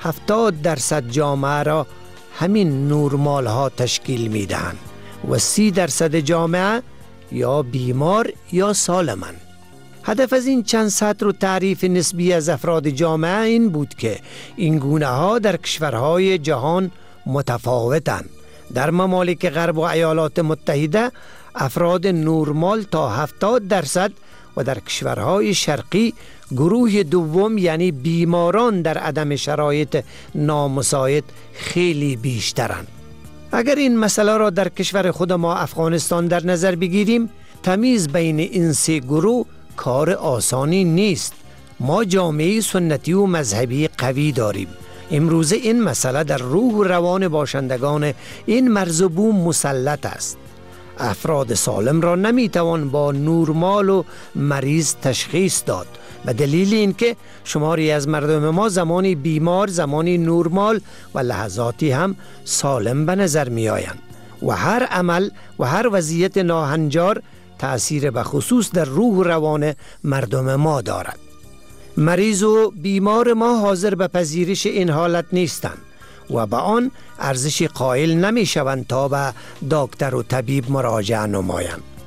Speaker 3: 70% جامعه را همین نورمال ها تشکیل می دهند و 30% جامعه یا بیمار یا سالمند. هدف از این چند سطر و تعریف نسبی از افراد جامعه این بود که این گونه ها در کشورهای جهان متفاوتند. در ممالک غرب و ایالات متحده افراد نورمال تا 70% و در کشورهای شرقی گروه دوم یعنی بیماران در عدم شرایط نامساعد خیلی بیشترند. اگر این مسئله را در کشور خود ما افغانستان در نظر بگیریم، تمیز بین این 3 گروه کار آسانی نیست. ما جامعه سنتی و مذهبی قوی داریم. امروزه این مسئله در روح و روان باشندگان این مرز و بوم مسلط است. افراد سالم را نمیتوان با نورمال و مریض تشخیص داد به دلیل اینکه شماری از مردم ما زمانی بیمار، زمانی نورمال و لحظاتی هم سالم به نظر می آیند و هر عمل و هر وضعیت ناهنجار تأثیر به خصوص در روح و روان مردم ما دارد. مریض و بیمار ما حاضر به پذیرش این حالت نیستند و به آن ارزش قائل نمی شوند تا به دکتر و طبیب مراجعه نمایند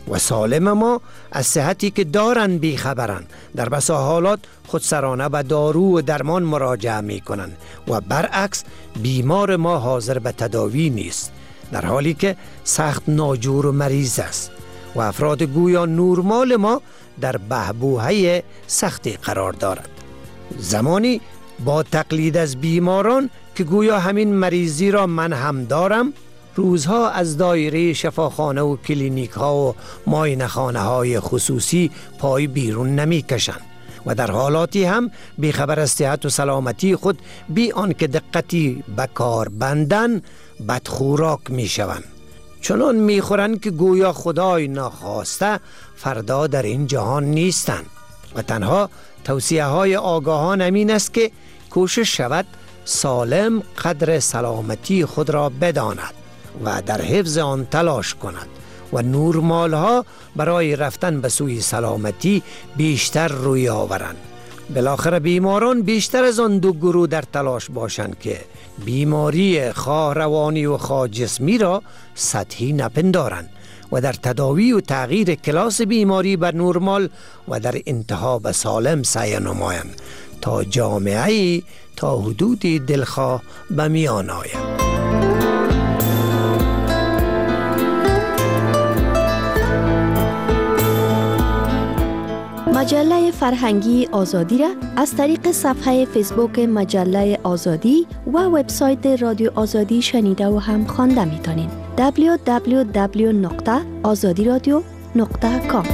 Speaker 3: و سالم ما از صحتی که دارن بیخبرن. در بسا حالات خودسرانه به دارو و درمان مراجعه می کنن و برعکس بیمار ما حاضر به تداوی نیست، در حالی که سخت ناجور و مریض است و افراد گویا نورمال ما در بحبوحه سختی قرار دارد. زمانی با تقلید از بیماران که گویا همین مریضی را من هم دارم، روزها از دایره شفاخانه و کلینیک ها و معاینه خانه های خصوصی پای بیرون نمی کشند و در حالاتی هم بیخبر از صحت و سلامتی خود بی آنکه دقتی به کار بندن بدخوراک می شوند. چنان می خورند که گویا خدای ناخواسته فردا در این جهان نیستند و تنها توصیه های آگاهان امین است که کوشش شود سالم قدر سلامتی خود را بداند و در حفظ آن تلاش کند و نورمال ها برای رفتن به سوی سلامتی بیشتر روی آورند. بالاخره بیماران بیشتر از آن دو گروه در تلاش باشند که بیماری خواه روانی و خواه جسمی را سطحی نپندارند و در تداوی و تغییر کلاس بیماری به نورمال و در انتها به سالم سعی نمایند تا جامعه‌ای تا حدودی دلخواه به میان آید.
Speaker 11: مجله فرهنگی آزادی را از طریق صفحه فیسبوک مجله آزادی و وبسایت رادیو آزادی شنیده و هم خوانده می‌تونید. www.azadiradio.com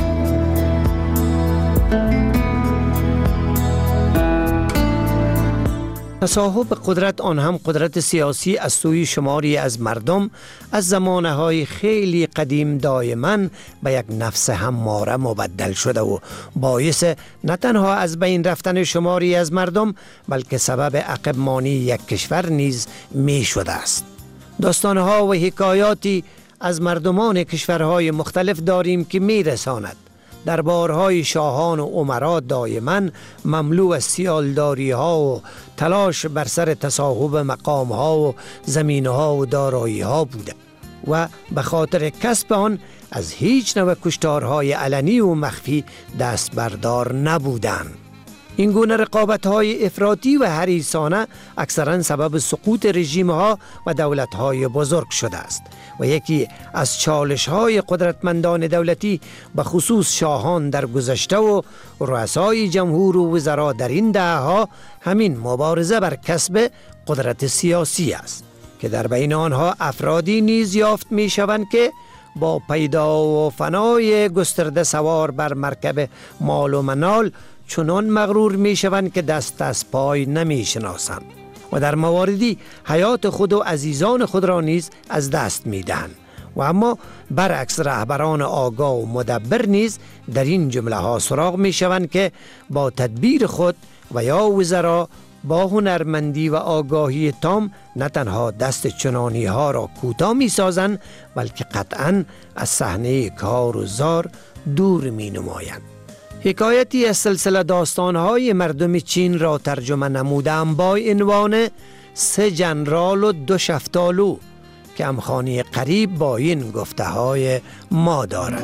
Speaker 3: تصاحب قدرت، آن هم قدرت سیاسی از سوی شماری از مردم از زمانه‌های خیلی قدیم دائما به یک نفس همواره مبدل شده و باعث نه تنها از بین رفتن شماری از مردم بلکه سبب عقب مانی یک کشور نیز می شده است. داستانها و حکایاتی از مردمان کشورهای مختلف داریم که می رساند دربارهای شاهان و امرا دائما مملو از سیالداری ها و تلاش بر سر تصاحب مقام ها و زمین ها و دارایی ها بوده و به خاطر کسب آن از هیچ نوع کشتارهای علنی و مخفی دست بردار نبودند. این گونه رقابت های افراطی و حریصانه اکثرا سبب سقوط رژیم ها و دولت های بزرگ شده است و یکی از چالش های قدرتمندان دولتی به خصوص شاهان در گذشته و رؤسای جمهور و وزرا در این دهه‌ها همین مبارزه بر کسب قدرت سیاسی است که در بین آنها افرادی نیز یافت می شوند که با پیدا و فنای گسترده سوار بر مرکب مال و منال چنان مغرور می شوند که دست از پای نمی شناسند و در مواردی حیات خود و عزیزان خود را نیز از دست می دهند. و اما برعکس رهبران آگاه و مدبر نیز در این جمله ها سراغ می شوند که با تدبیر خود و یا وزرا با هنرمندی و آگاهی تام نه تنها دست چنانی ها را کوتاه می سازند بلکه قطعاً از صحنه کار و زار دور می نمایند. حکایتی از سلسله داستانهای مردم چین را ترجمه نمودم با عنوان 3 جنرال و 2 شفتالو که همخوانی قریب با این گفته های ما دارد.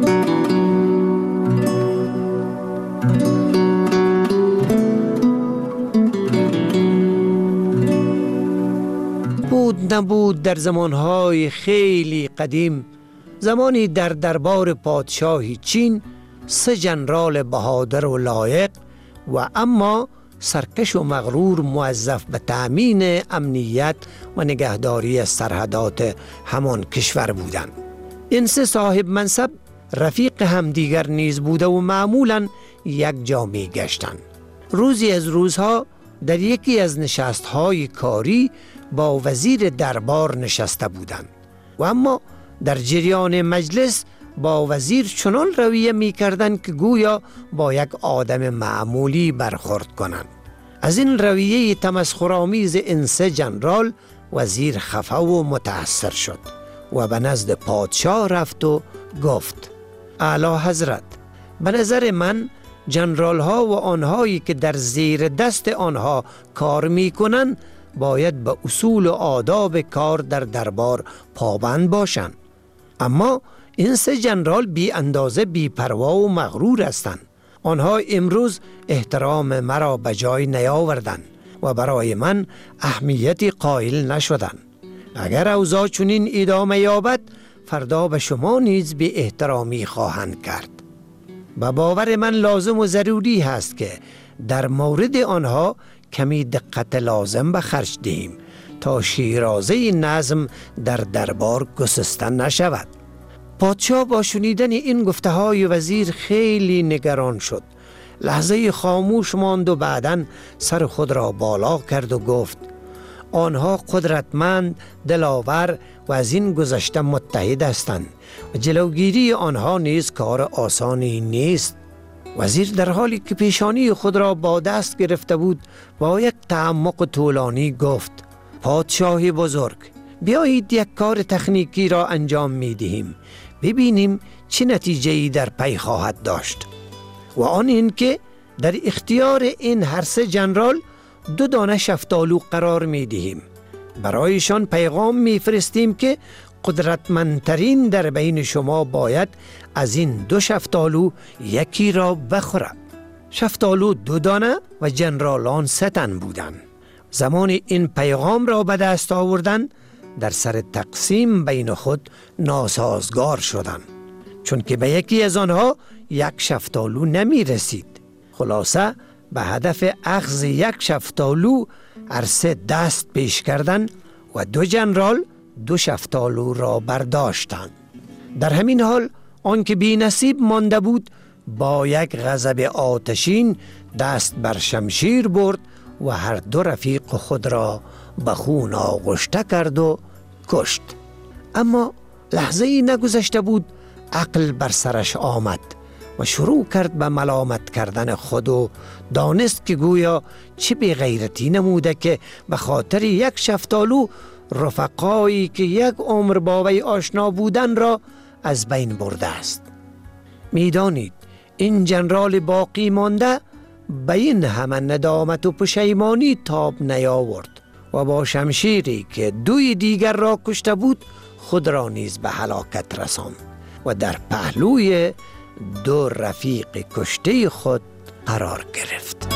Speaker 3: بود نبود در زمانهای خیلی قدیم، زمانی در دربار پادشاهی چین 3 جنرال بهادر و لایق و اما سرکش و مغرور موظف به تأمین امنیت و نگهداری از سرحدات همان کشور بودند. این 3 صاحب منصب رفیق همدیگر نیز بوده و معمولاً یک جا می گشتند. روزی از روزها در یکی از نشستهای کاری با وزیر دربار نشسته بودند و اما در جریان مجلس با وزیر چنان رویه می کردند که گویا با یک آدم معمولی برخورد کنند. از این رویه تمسخرآمیز این 3 جنرال وزیر خفه و متأثر شد و به نزد پادشاه رفت و گفت: اعلی حضرت، به نظر من جنرال ها و آنهایی که در زیر دست آنها کار می کنند باید به اصول و آداب کار در دربار پابند باشند، اما این 3 ژنرال بی اندازه بی پروا و مغرور هستند. آنها امروز احترام مرا به جای نیاوردند و برای من اهمیتی قائل نشدند. اگر اوضاع چنین ادامه یابد، فردا به شما نیز بی احترامی خواهند کرد. به باور من لازم و ضروری هست که در مورد آنها کمی دقت لازم به خرج دهیم تا شیرازه نظم در دربار گسسته نشود. پادشاه با شنیدن این گفته های وزیر خیلی نگران شد. لحظه خاموش ماند و بعداً سر خود را بالا کرد و گفت: آنها قدرتمند، دلاور و از این گذشته متحد هستند و جلوگیری آنها نیز کار آسانی نیست. وزیر در حالی که پیشانی خود را با دست گرفته بود با یک تعمق طولانی گفت: پادشاه بزرگ، بیایید یک کار تکنیکی را انجام می دهیم، ببینیم چه نتیجه‌ای در پی خواهد داشت. و آن این که در اختیار این هر 3 ژنرال 2 دانه شفتالو قرار می دهیم. برایشان پیغام می فرستیم که قدرتمندترین در بین شما باید از این 2 شفتالو یکی را بخورد. شفتالو 2 دانه و ژنرالان 3 تن بودند. زمان این پیغام را به دست آوردن، در سر تقسیم بین خود ناسازگار شدند، چون که به یکی از آنها 1 شفتالو نمی رسید. خلاصه به هدف اخذ 1 شفتالو هر 3 دست پیش کردند و 2 ژنرال 2 شفتالو را برداشتند. در همین حال آنکه بی نصیب مانده بود با یک غضب آتشین دست بر شمشیر برد و هر 2 رفیق خود را به خون آغشته کرد و کشت. اما لحظه ای نگذشته بود عقل بر سرش آمد و شروع کرد به ملامت کردن خود و دانست که گویا چه بی غیرتی نموده که به خاطر 1 شفتالو رفقایی که 1 عمر با وی آشنا بودن را از بین برده است. میدانید این ژنرال باقی مانده به این همه ندامت و پشیمانی تاب نیاورد و با شمشیری که 2 دیگر را کشته بود خود را نیز به هلاکت رساند و در پهلوی 2 رفیق کشته خود قرار گرفت.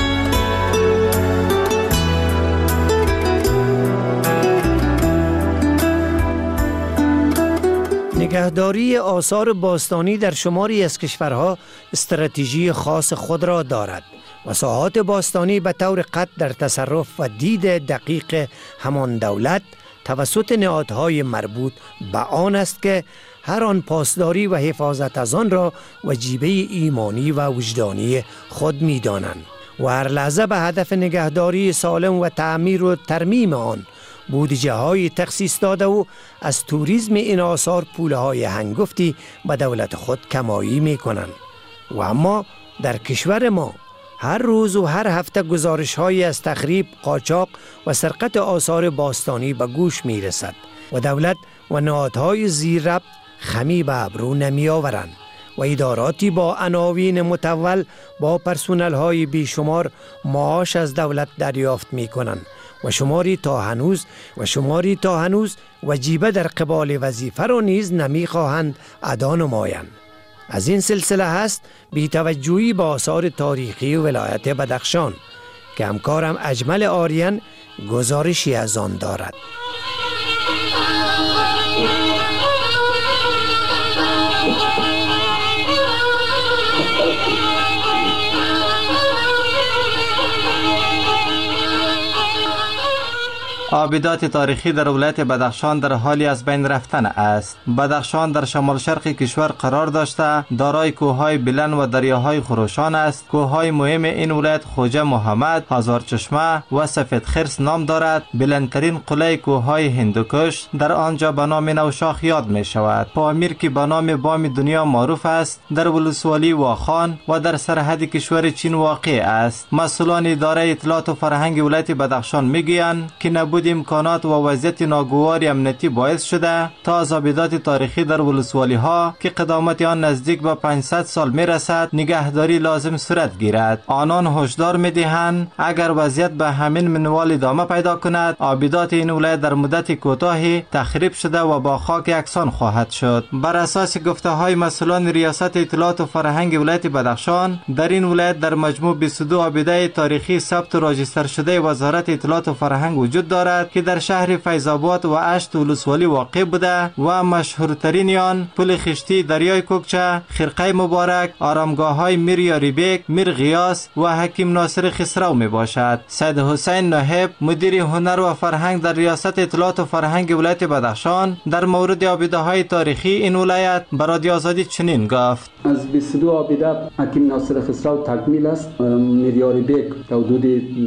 Speaker 3: نگهداری آثار باستانی در شماری از کشورها استراتژی خاص خود را دارد و ساحات باستانی به طور قطع در تصرف و دید دقیق همان دولت توسط نهادهای مربوط به آن است که هر آن پاسداری و حفاظت از آن را وجیبه ایمانی و وجدانی خود می دانند و هر لحظه به هدف نگهداری سالم و تعمیر و ترمیم آن بودجه های تخصیص داده و از توریسم این آثار پوله های هنگفتی به دولت خود کمایی می کنند. و اما در کشور ما هر روز و هر هفته گزارش های از تخریب، قاچاق و سرقت آثار باستانی به گوش می رسد و دولت و نهادهای زیر ربط خمی به ابرو نمی آورند و اداراتی با عناوین متول با پرسونل های بیشمار معاش از دولت دریافت می کنند و شماری تا هنوز وجیبه در قبال وظیفه را نیز نمی خواهند ادا نمایند. از این سلسله هست بی‌توجهی به آثار تاریخی ولایت بدخشان که همکارم اجمل آریان گزارشی از آن دارد.
Speaker 1: آبیدات تاریخی در ولایت بدخشان در حالی از بین رفتن است. بدخشان در شمال شرق کشور قرار داشته دارای کوههای بلند و دریاهای خروشان است. کوههای مهم این ولایت خوجه محمد، هزار چشمه و سفید خرس نام دارد. بلندترین قله کوههای هندوکش در آنجا به نام نوشاخ یاد می شود. پامیر که به نام بام دنیا معروف است در ولسوالی واخان و در سرحد کشور چین واقع است. مسئولان اداره اطلاعات و فرهنگ ولایت بدخشان میگویند که نبود
Speaker 5: نبود امکانات و وضعیت ناگوار امنیتی باعث شده تا آبادات تاریخی در ولسوالی ها که قدامت آن نزدیک به 500 سال می رسد نگهداری لازم صورت گیرد. آنان هشدار می دهند اگر وضعیت به همین منوال ادامه پیدا کند آبادات این ولایت در مدت کوتاهی تخریب شده و با خاک یکسان خواهد شد. بر اساس گفته های مسئولان ریاست اطلاعات و فرهنگ ولایت بدخشان در این ولایت در مجموع 22 آباده تاریخی ثبت و راجستر شده وزارت اطلاعات و فرهنگ وجود دارد که در شهر فیض‌آباد و 8 ولسوالی واقع بوده و مشهورترین آن پل خشتی دریای کوکچه، خرقه مبارک، آرامگاه‌های میر یاری بیگ، میر غیاث و حکیم ناصر خسرو می باشد. سید حسین ناهب مدیر هنر و فرهنگ در ریاست اطلاعات و فرهنگ ولایت بدخشان در مورد آباده‌های تاریخی این ولایت به رادیو آزادی چنین گفت:
Speaker 9: از 22 آباده حکیم ناصر خسرو تکمیل است. میر یاری بیگ حدود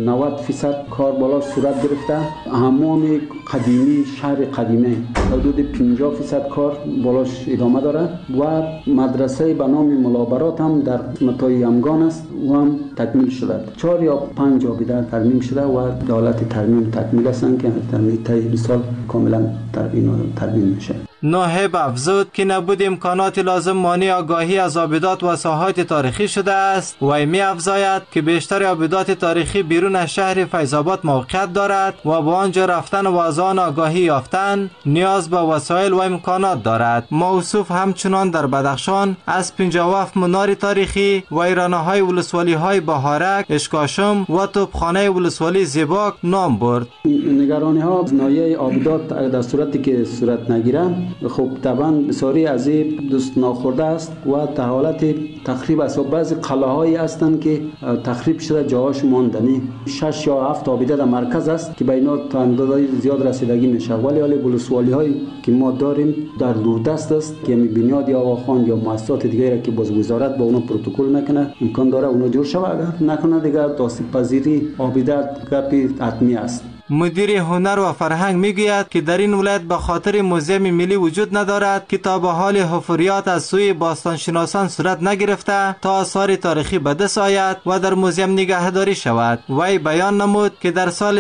Speaker 9: 90% کار بالا صورت گرفته. حمام قدیمی شهر قدیمی حدود 50% کار بالاش ادامه داره و مدرسه به نام ملابرات هم در متای امگان است و هم تکمیل شده. 4 یا 5 آباده ترمیم شده و دولت ترمیم تکمیل هستند که در طی سال کاملا ترمیم میشه.
Speaker 5: ناهب افزود که نبود امکانات لازم مانع آگاهی از آبادات و ساحات تاریخی شده است و می افزاید که بیشتر آبادات تاریخی بیرون از شهر فیض‌آباد موقعیت دارد و با آنجا رفتن و از آن آگاهی یافتن نیاز به وسایل و امکانات دارد. موصوف همچنان در بدخشان از 57 منار تاریخی و ایرانه‌های ولسوالی های بهارک، اشکاشم و توپخانه ولسوالی زیباک نام برد.
Speaker 9: نگرانی ها نایه آبادات در صورتی که صورت نگیره خب طبعا بسیاری از این دوست ناخورده است و در حالت تخریب است. بعضی قلعه‌هایی هستند که تخریب شده جاهاش ماندنی. 6 یا 7 آباده در مرکز است که به اینا تا اندازه زیاد رسیدگی میشه، ولی ولسوالی هایی که ما داریم در دوردست است که بنیاد یا آقاخان یا مؤسسات دیگری که باز وزارت با اونا پروتکل نکنه امکان داره اونا جور شود. اگر نکنه دیگر آسیب پذیری آباده گپی حتمی است.
Speaker 5: مدیر هنر و فرهنگ میگوید که در این ولایت به خاطر موزیم ملی وجود ندارد که تا به حال حفریات از سوی باستانشناسان صورت نگرفته تا آثار تاریخی به دست آید و در موزیم نگهداری شود. وی بیان نمود که در سال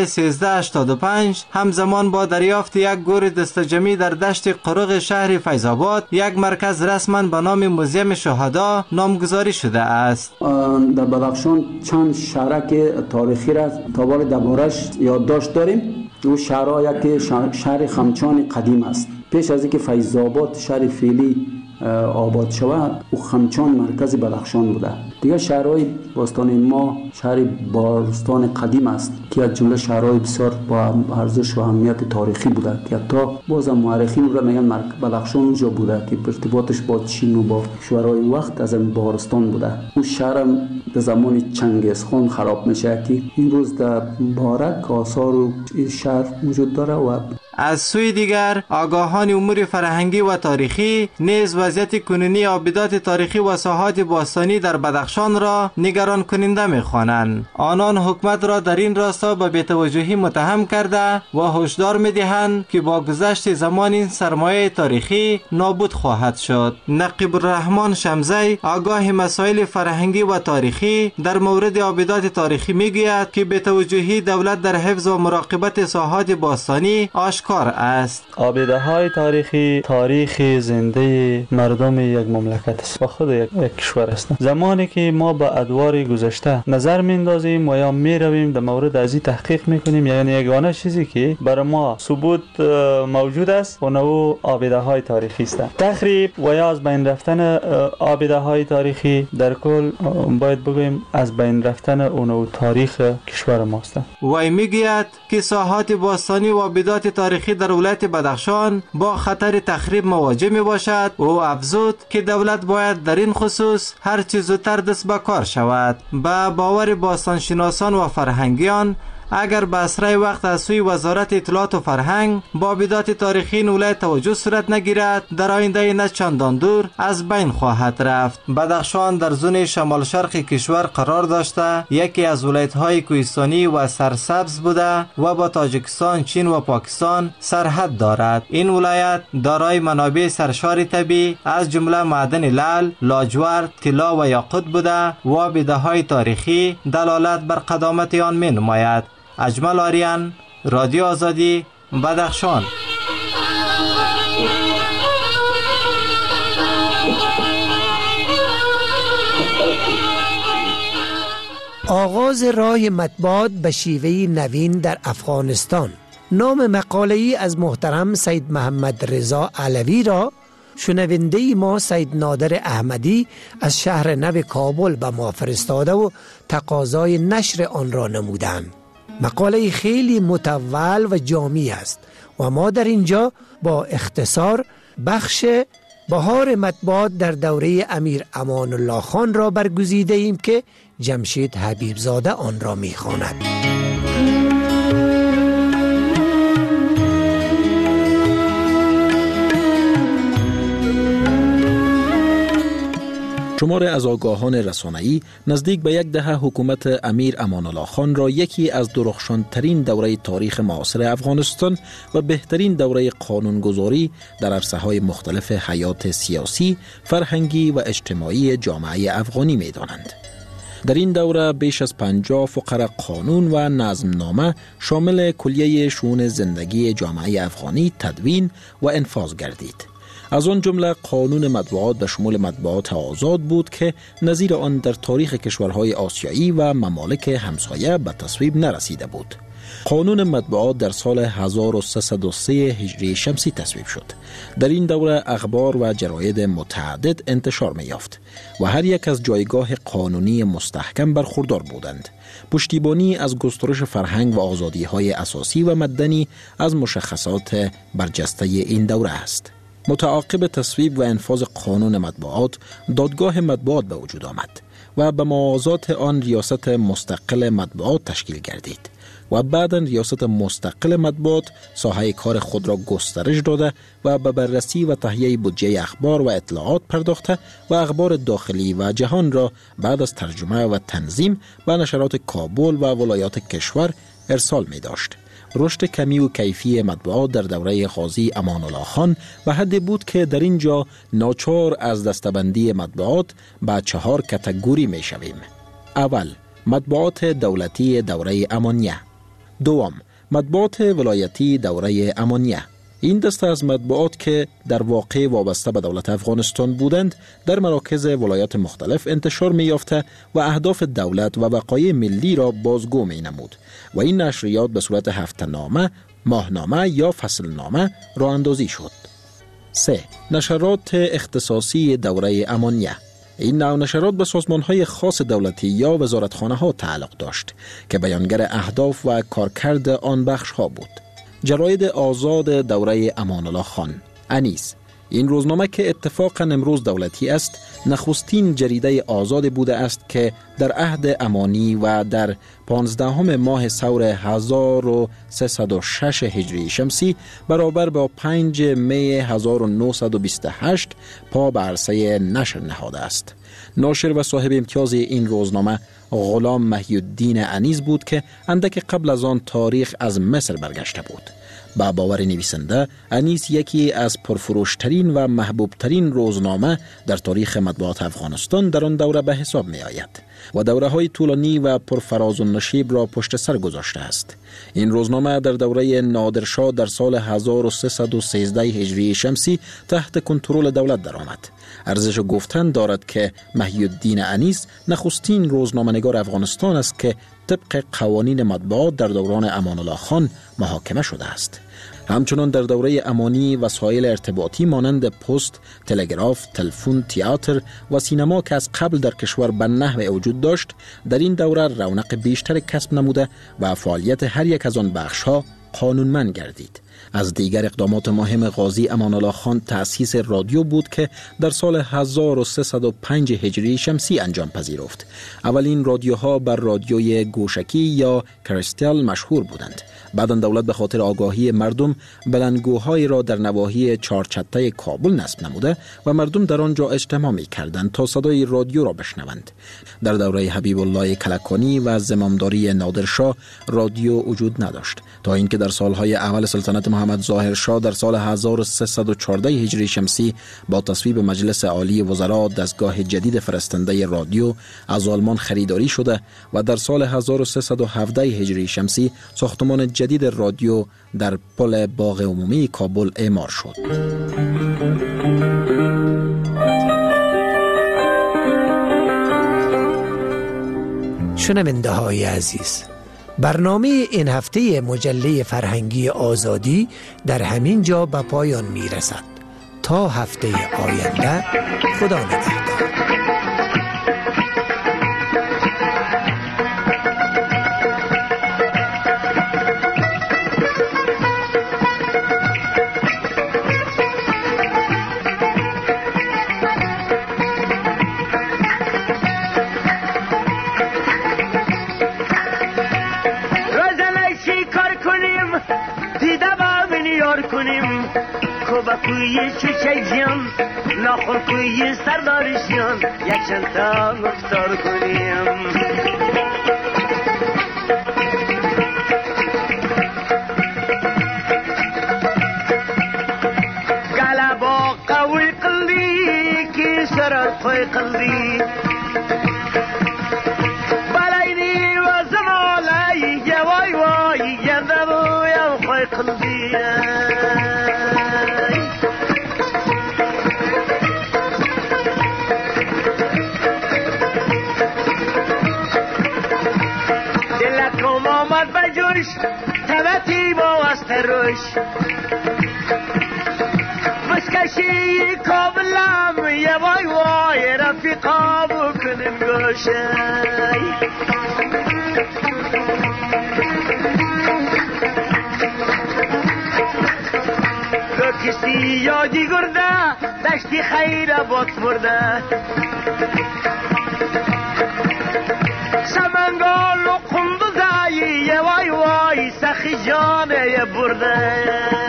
Speaker 5: 1385 همزمان با دریافت یک گور دستجمعی در دشت قرق شهر فیض‌آباد یک مرکز رسما به نام موزیم شهدا نامگذاری شده است.
Speaker 9: در بدخشان چند شهرک تاریخی را تا بالا دربارش یادداشت داریم. او شهرها که شهر خمچان قدیم است. پیش از اینکه فیض‌آباد شهر فعلی آباد شود او خمچان مرکز بدخشان بوده. دیگر شهرهای باستان ما شهر بارستان قدیم است که از جمله شهرهای بسیار با ارزش و اهمیت تاریخی بوده که حتی بازم مورخین را میگن بدخشان اونجا بوده که ارتباطش با چین و با کشورهای وقت از این بارستان بوده. اون شهر در زمان چنگیزخان خراب میشه که این روز در بارک آثار و شهر وجود داره. و
Speaker 5: از سوی دیگر آگاهان امور فرهنگی و تاریخی نیز وضعیت کنونی آبادات تاریخی و ساحات باستانی در بدخشان را نگران کننده می‌خوانند. آنان حکومت را در این راستا به بی‌توجهی متهم کرده و هشدار می‌دهند که با گذشت زمان این سرمایه تاریخی نابود خواهد شد. نقیب الرحمن شمزی آگاه مسائل فرهنگی و تاریخی در مورد آبادات تاریخی می‌گوید که بی‌توجهی دولت در حفظ و مراقبت ساحات باستانی آشکار است.
Speaker 10: آباده‌های تاریخی تاریخ زنده مردم یک مملکت است و خود یک کشور است. زمانی که ما به ادوار گذشته نظر میندازیم و یا میرویم در مورد از این تحقیق میکنیم، یعنی یگانه چیزی که برای ما ثبوت موجود است و نو آباده‌های تاریخی است. تخریب و یا از بین رفتن آباده‌های تاریخی در کل باید بگوییم از بین رفتن اون تاریخ کشور ماست.
Speaker 5: وی میگوید که ساحات باستانی و آبادات تاریخی در ولایت بدخشان با خطر تخریب مواجه می باشد. او افزود که دولت باید در این خصوص هر چه زودتر دست به کار شود. به باور باستانشناسان و فرهنگیان اگر به اسرع وقت از سوی وزارت اطلاعات و فرهنگ با آبادات تاریخی این ولایت توجه صورت نگیرد در آینده نه چندان دور از بین خواهد رفت. بدخشان در زون شمال شرق کشور قرار داشته یکی از ولایت‌های کوهستانی و سرسبز بوده و با تاجیکستان، چین و پاکستان سرحد دارد. این ولایت دارای منابع سرشار طبیعی از جمله معدن لعل، لاجورد، طلا و یاقوت بوده و آباده‌های تاریخی دلالت بر قدامت آن می‌نماید. اجمل آریان، رادیو آزادی بدخشان.
Speaker 3: آغاز راه مطبوعات به شیوه نوین در افغانستان. نام مقاله‌ای از محترم سید محمد رضا علوی را شنونده ما سید نادر احمدی از شهر نو کابل به ما فرستاده و تقاضای نشر آن را نمودند. مقاله خیلی مطول و جامع است و ما در اینجا با اختصار بخش بهار مطبوعات در دوره امیر امان الله خان را برگزیده ایم که جمشید حبیب زاده آن را می‌خواند.
Speaker 18: شمار از آگاهان رسانه‌ای نزدیک به 10 دهه حکومت امیر امان الله خان را یکی از درخشانترین دوره تاریخ معاصر افغانستان و بهترین دوره قانونگذاری در عرصه‌های مختلف حیات سیاسی، فرهنگی و اجتماعی جامعه افغانی می‌دانند. در این دوره بیش از 50 فقره قانون و نظمنامه شامل کلیه شؤون زندگی جامعه افغانی تدوین و انفاذ گردید. از آن جمله قانون مطبوعات به شمول مطبوعات آزاد بود که نظیر آن در تاریخ کشورهای آسیایی و ممالک همسایه به تصویب نرسیده بود. قانون مطبوعات در سال 1303 هجری شمسی تصویب شد. در این دوره اخبار و جراید متعدد انتشار می یافت و هر یک از جایگاه قانونی مستحکم برخوردار بودند. پشتیبانی از گسترش فرهنگ و آزادی‌های اساسی و مدنی از مشخصات برجسته این دوره است. متعاقب تصویب و انفاذ قانون مطبوعات، دادگاه مطبوعات به وجود آمد و به موازات آن ریاست مستقل مطبوعات تشکیل گردید و بعداً ریاست مستقل مطبوعات ساحه کار خود را گسترش داده و به بررسی و تهیه بودجه اخبار و اطلاعات پرداخته و اخبار داخلی و جهان را بعد از ترجمه و تنظیم به نشرات کابل و ولایات کشور ارسال می داشت. رشد کمی و کیفی مطبوعات در دوره قاضی امان الله خان به حدی بود که در اینجا ناچار از دستبندی مطبوعات به 4 کاتگوری می شویم. اول، مطبوعات دولتی دوره امانیه. دوم، مطبوعات ولایتی دوره امانیه. این دسته از مطبوعات که در واقع وابسته به دولت افغانستان بودند در مراکز ولایات مختلف انتشار می یافته و اهداف دولت و وقایع ملی را بازگو می نمود و این نشریات به صورت هفته‌نامه، ماهنامه یا فصلنامه راه اندازی شد. 3. نشرات اختصاصی دوره امانیه. این نوع نشرات به سازمان‌های خاص دولتی یا وزارتخانه‌ها تعلق داشت که بیانگر اهداف و کارکرد آن بخش‌ها بود. جراید آزاد دوره امان الله خان. انیس. این روزنامه که اتفاقاً امروز دولتی است، نخستین جریده آزاد بوده است که در عهد امانی و در 15 ماه ثور 1306 هجری شمسی برابر با 5 می 1928 پا به عرصه نشر نهاده است. ناشر و صاحب امتیاز این روزنامه غلام محی‌الدین انیس بود که اندک قبل از آن تاریخ از مصر برگشته بود. با باور نویسنده، انیس یکی از پرفروشترین و محبوبترین روزنامه در تاریخ مطبوعات افغانستان در آن دوره به حساب می آید و دوره‌های طولانی و پرفراز و نشیب را پشت سر گذاشته است. این روزنامه در دوره نادرشاه در سال 1313 هجری شمسی تحت کنترل دولت درآمد. ارزش گفتن دارد که محی‌الدین انیس نخستین روزنامه‌نگار افغانستان است که طبق قوانین مطبوعات در دوران امان الله خان محاکمه شده است. همچنان در دوره امانی وسایل ارتباطی مانند پست، تلگراف، تلفن، تئاتر و سینما که از قبل در کشور به نحو وجود داشت، در این دوره رونق بیشتر کسب نموده و فعالیت هر یک از آن بخش‌ها قانونمند گردید. از دیگر اقدامات مهم قاضی امان الله خان تأسیس رادیو بود که در سال 1305 هجری شمسی انجام پذیرفت. اولین رادیوها بر رادیوی گوشکی یا کریستال مشهور بودند. بعداً دولت به خاطر آگاهی مردم بلندگوهایی را در نواحی چارچته کابل نصب نموده و مردم در آنجا اجتماع می کردند تا صدای رادیو را بشنوند. در دوره حبیب الله کلکانی و زمامداری نادرشاه رادیو وجود نداشت تا اینکه در سالهای اول سلطنت حضرت محمد ظاهر شاه در سال 1314 هجری شمسی با تصویب مجلس عالی وزرا دستگاه جدید فرستنده رادیو از آلمان خریداری شده و در سال 1317 هجری شمسی ساختمان جدید رادیو در پل باغ عمومی کابل اعمار شد.
Speaker 3: شنونده های عزیز، برنامه این هفته مجله فرهنگی آزادی در همین جا به پایان می رسد. تا هفته آینده، خدا نگهدار.
Speaker 6: کوی چوچه جان ناخون کوی سردارشیان یک چند تا گفتار کنیم گلبا قوی قلبی کی سرر خوی قلبی بلایدی و زمالی یا وای وای یا دبو یا خوی قلبی تبتی با استروش بسکشی کابلم یه وای وای رفیقا بکنیم گوشه تو کسی یادی گرده دشتی خیر بات برده سمنگال و قندوزایی یه وای وای سخی جانه یه برده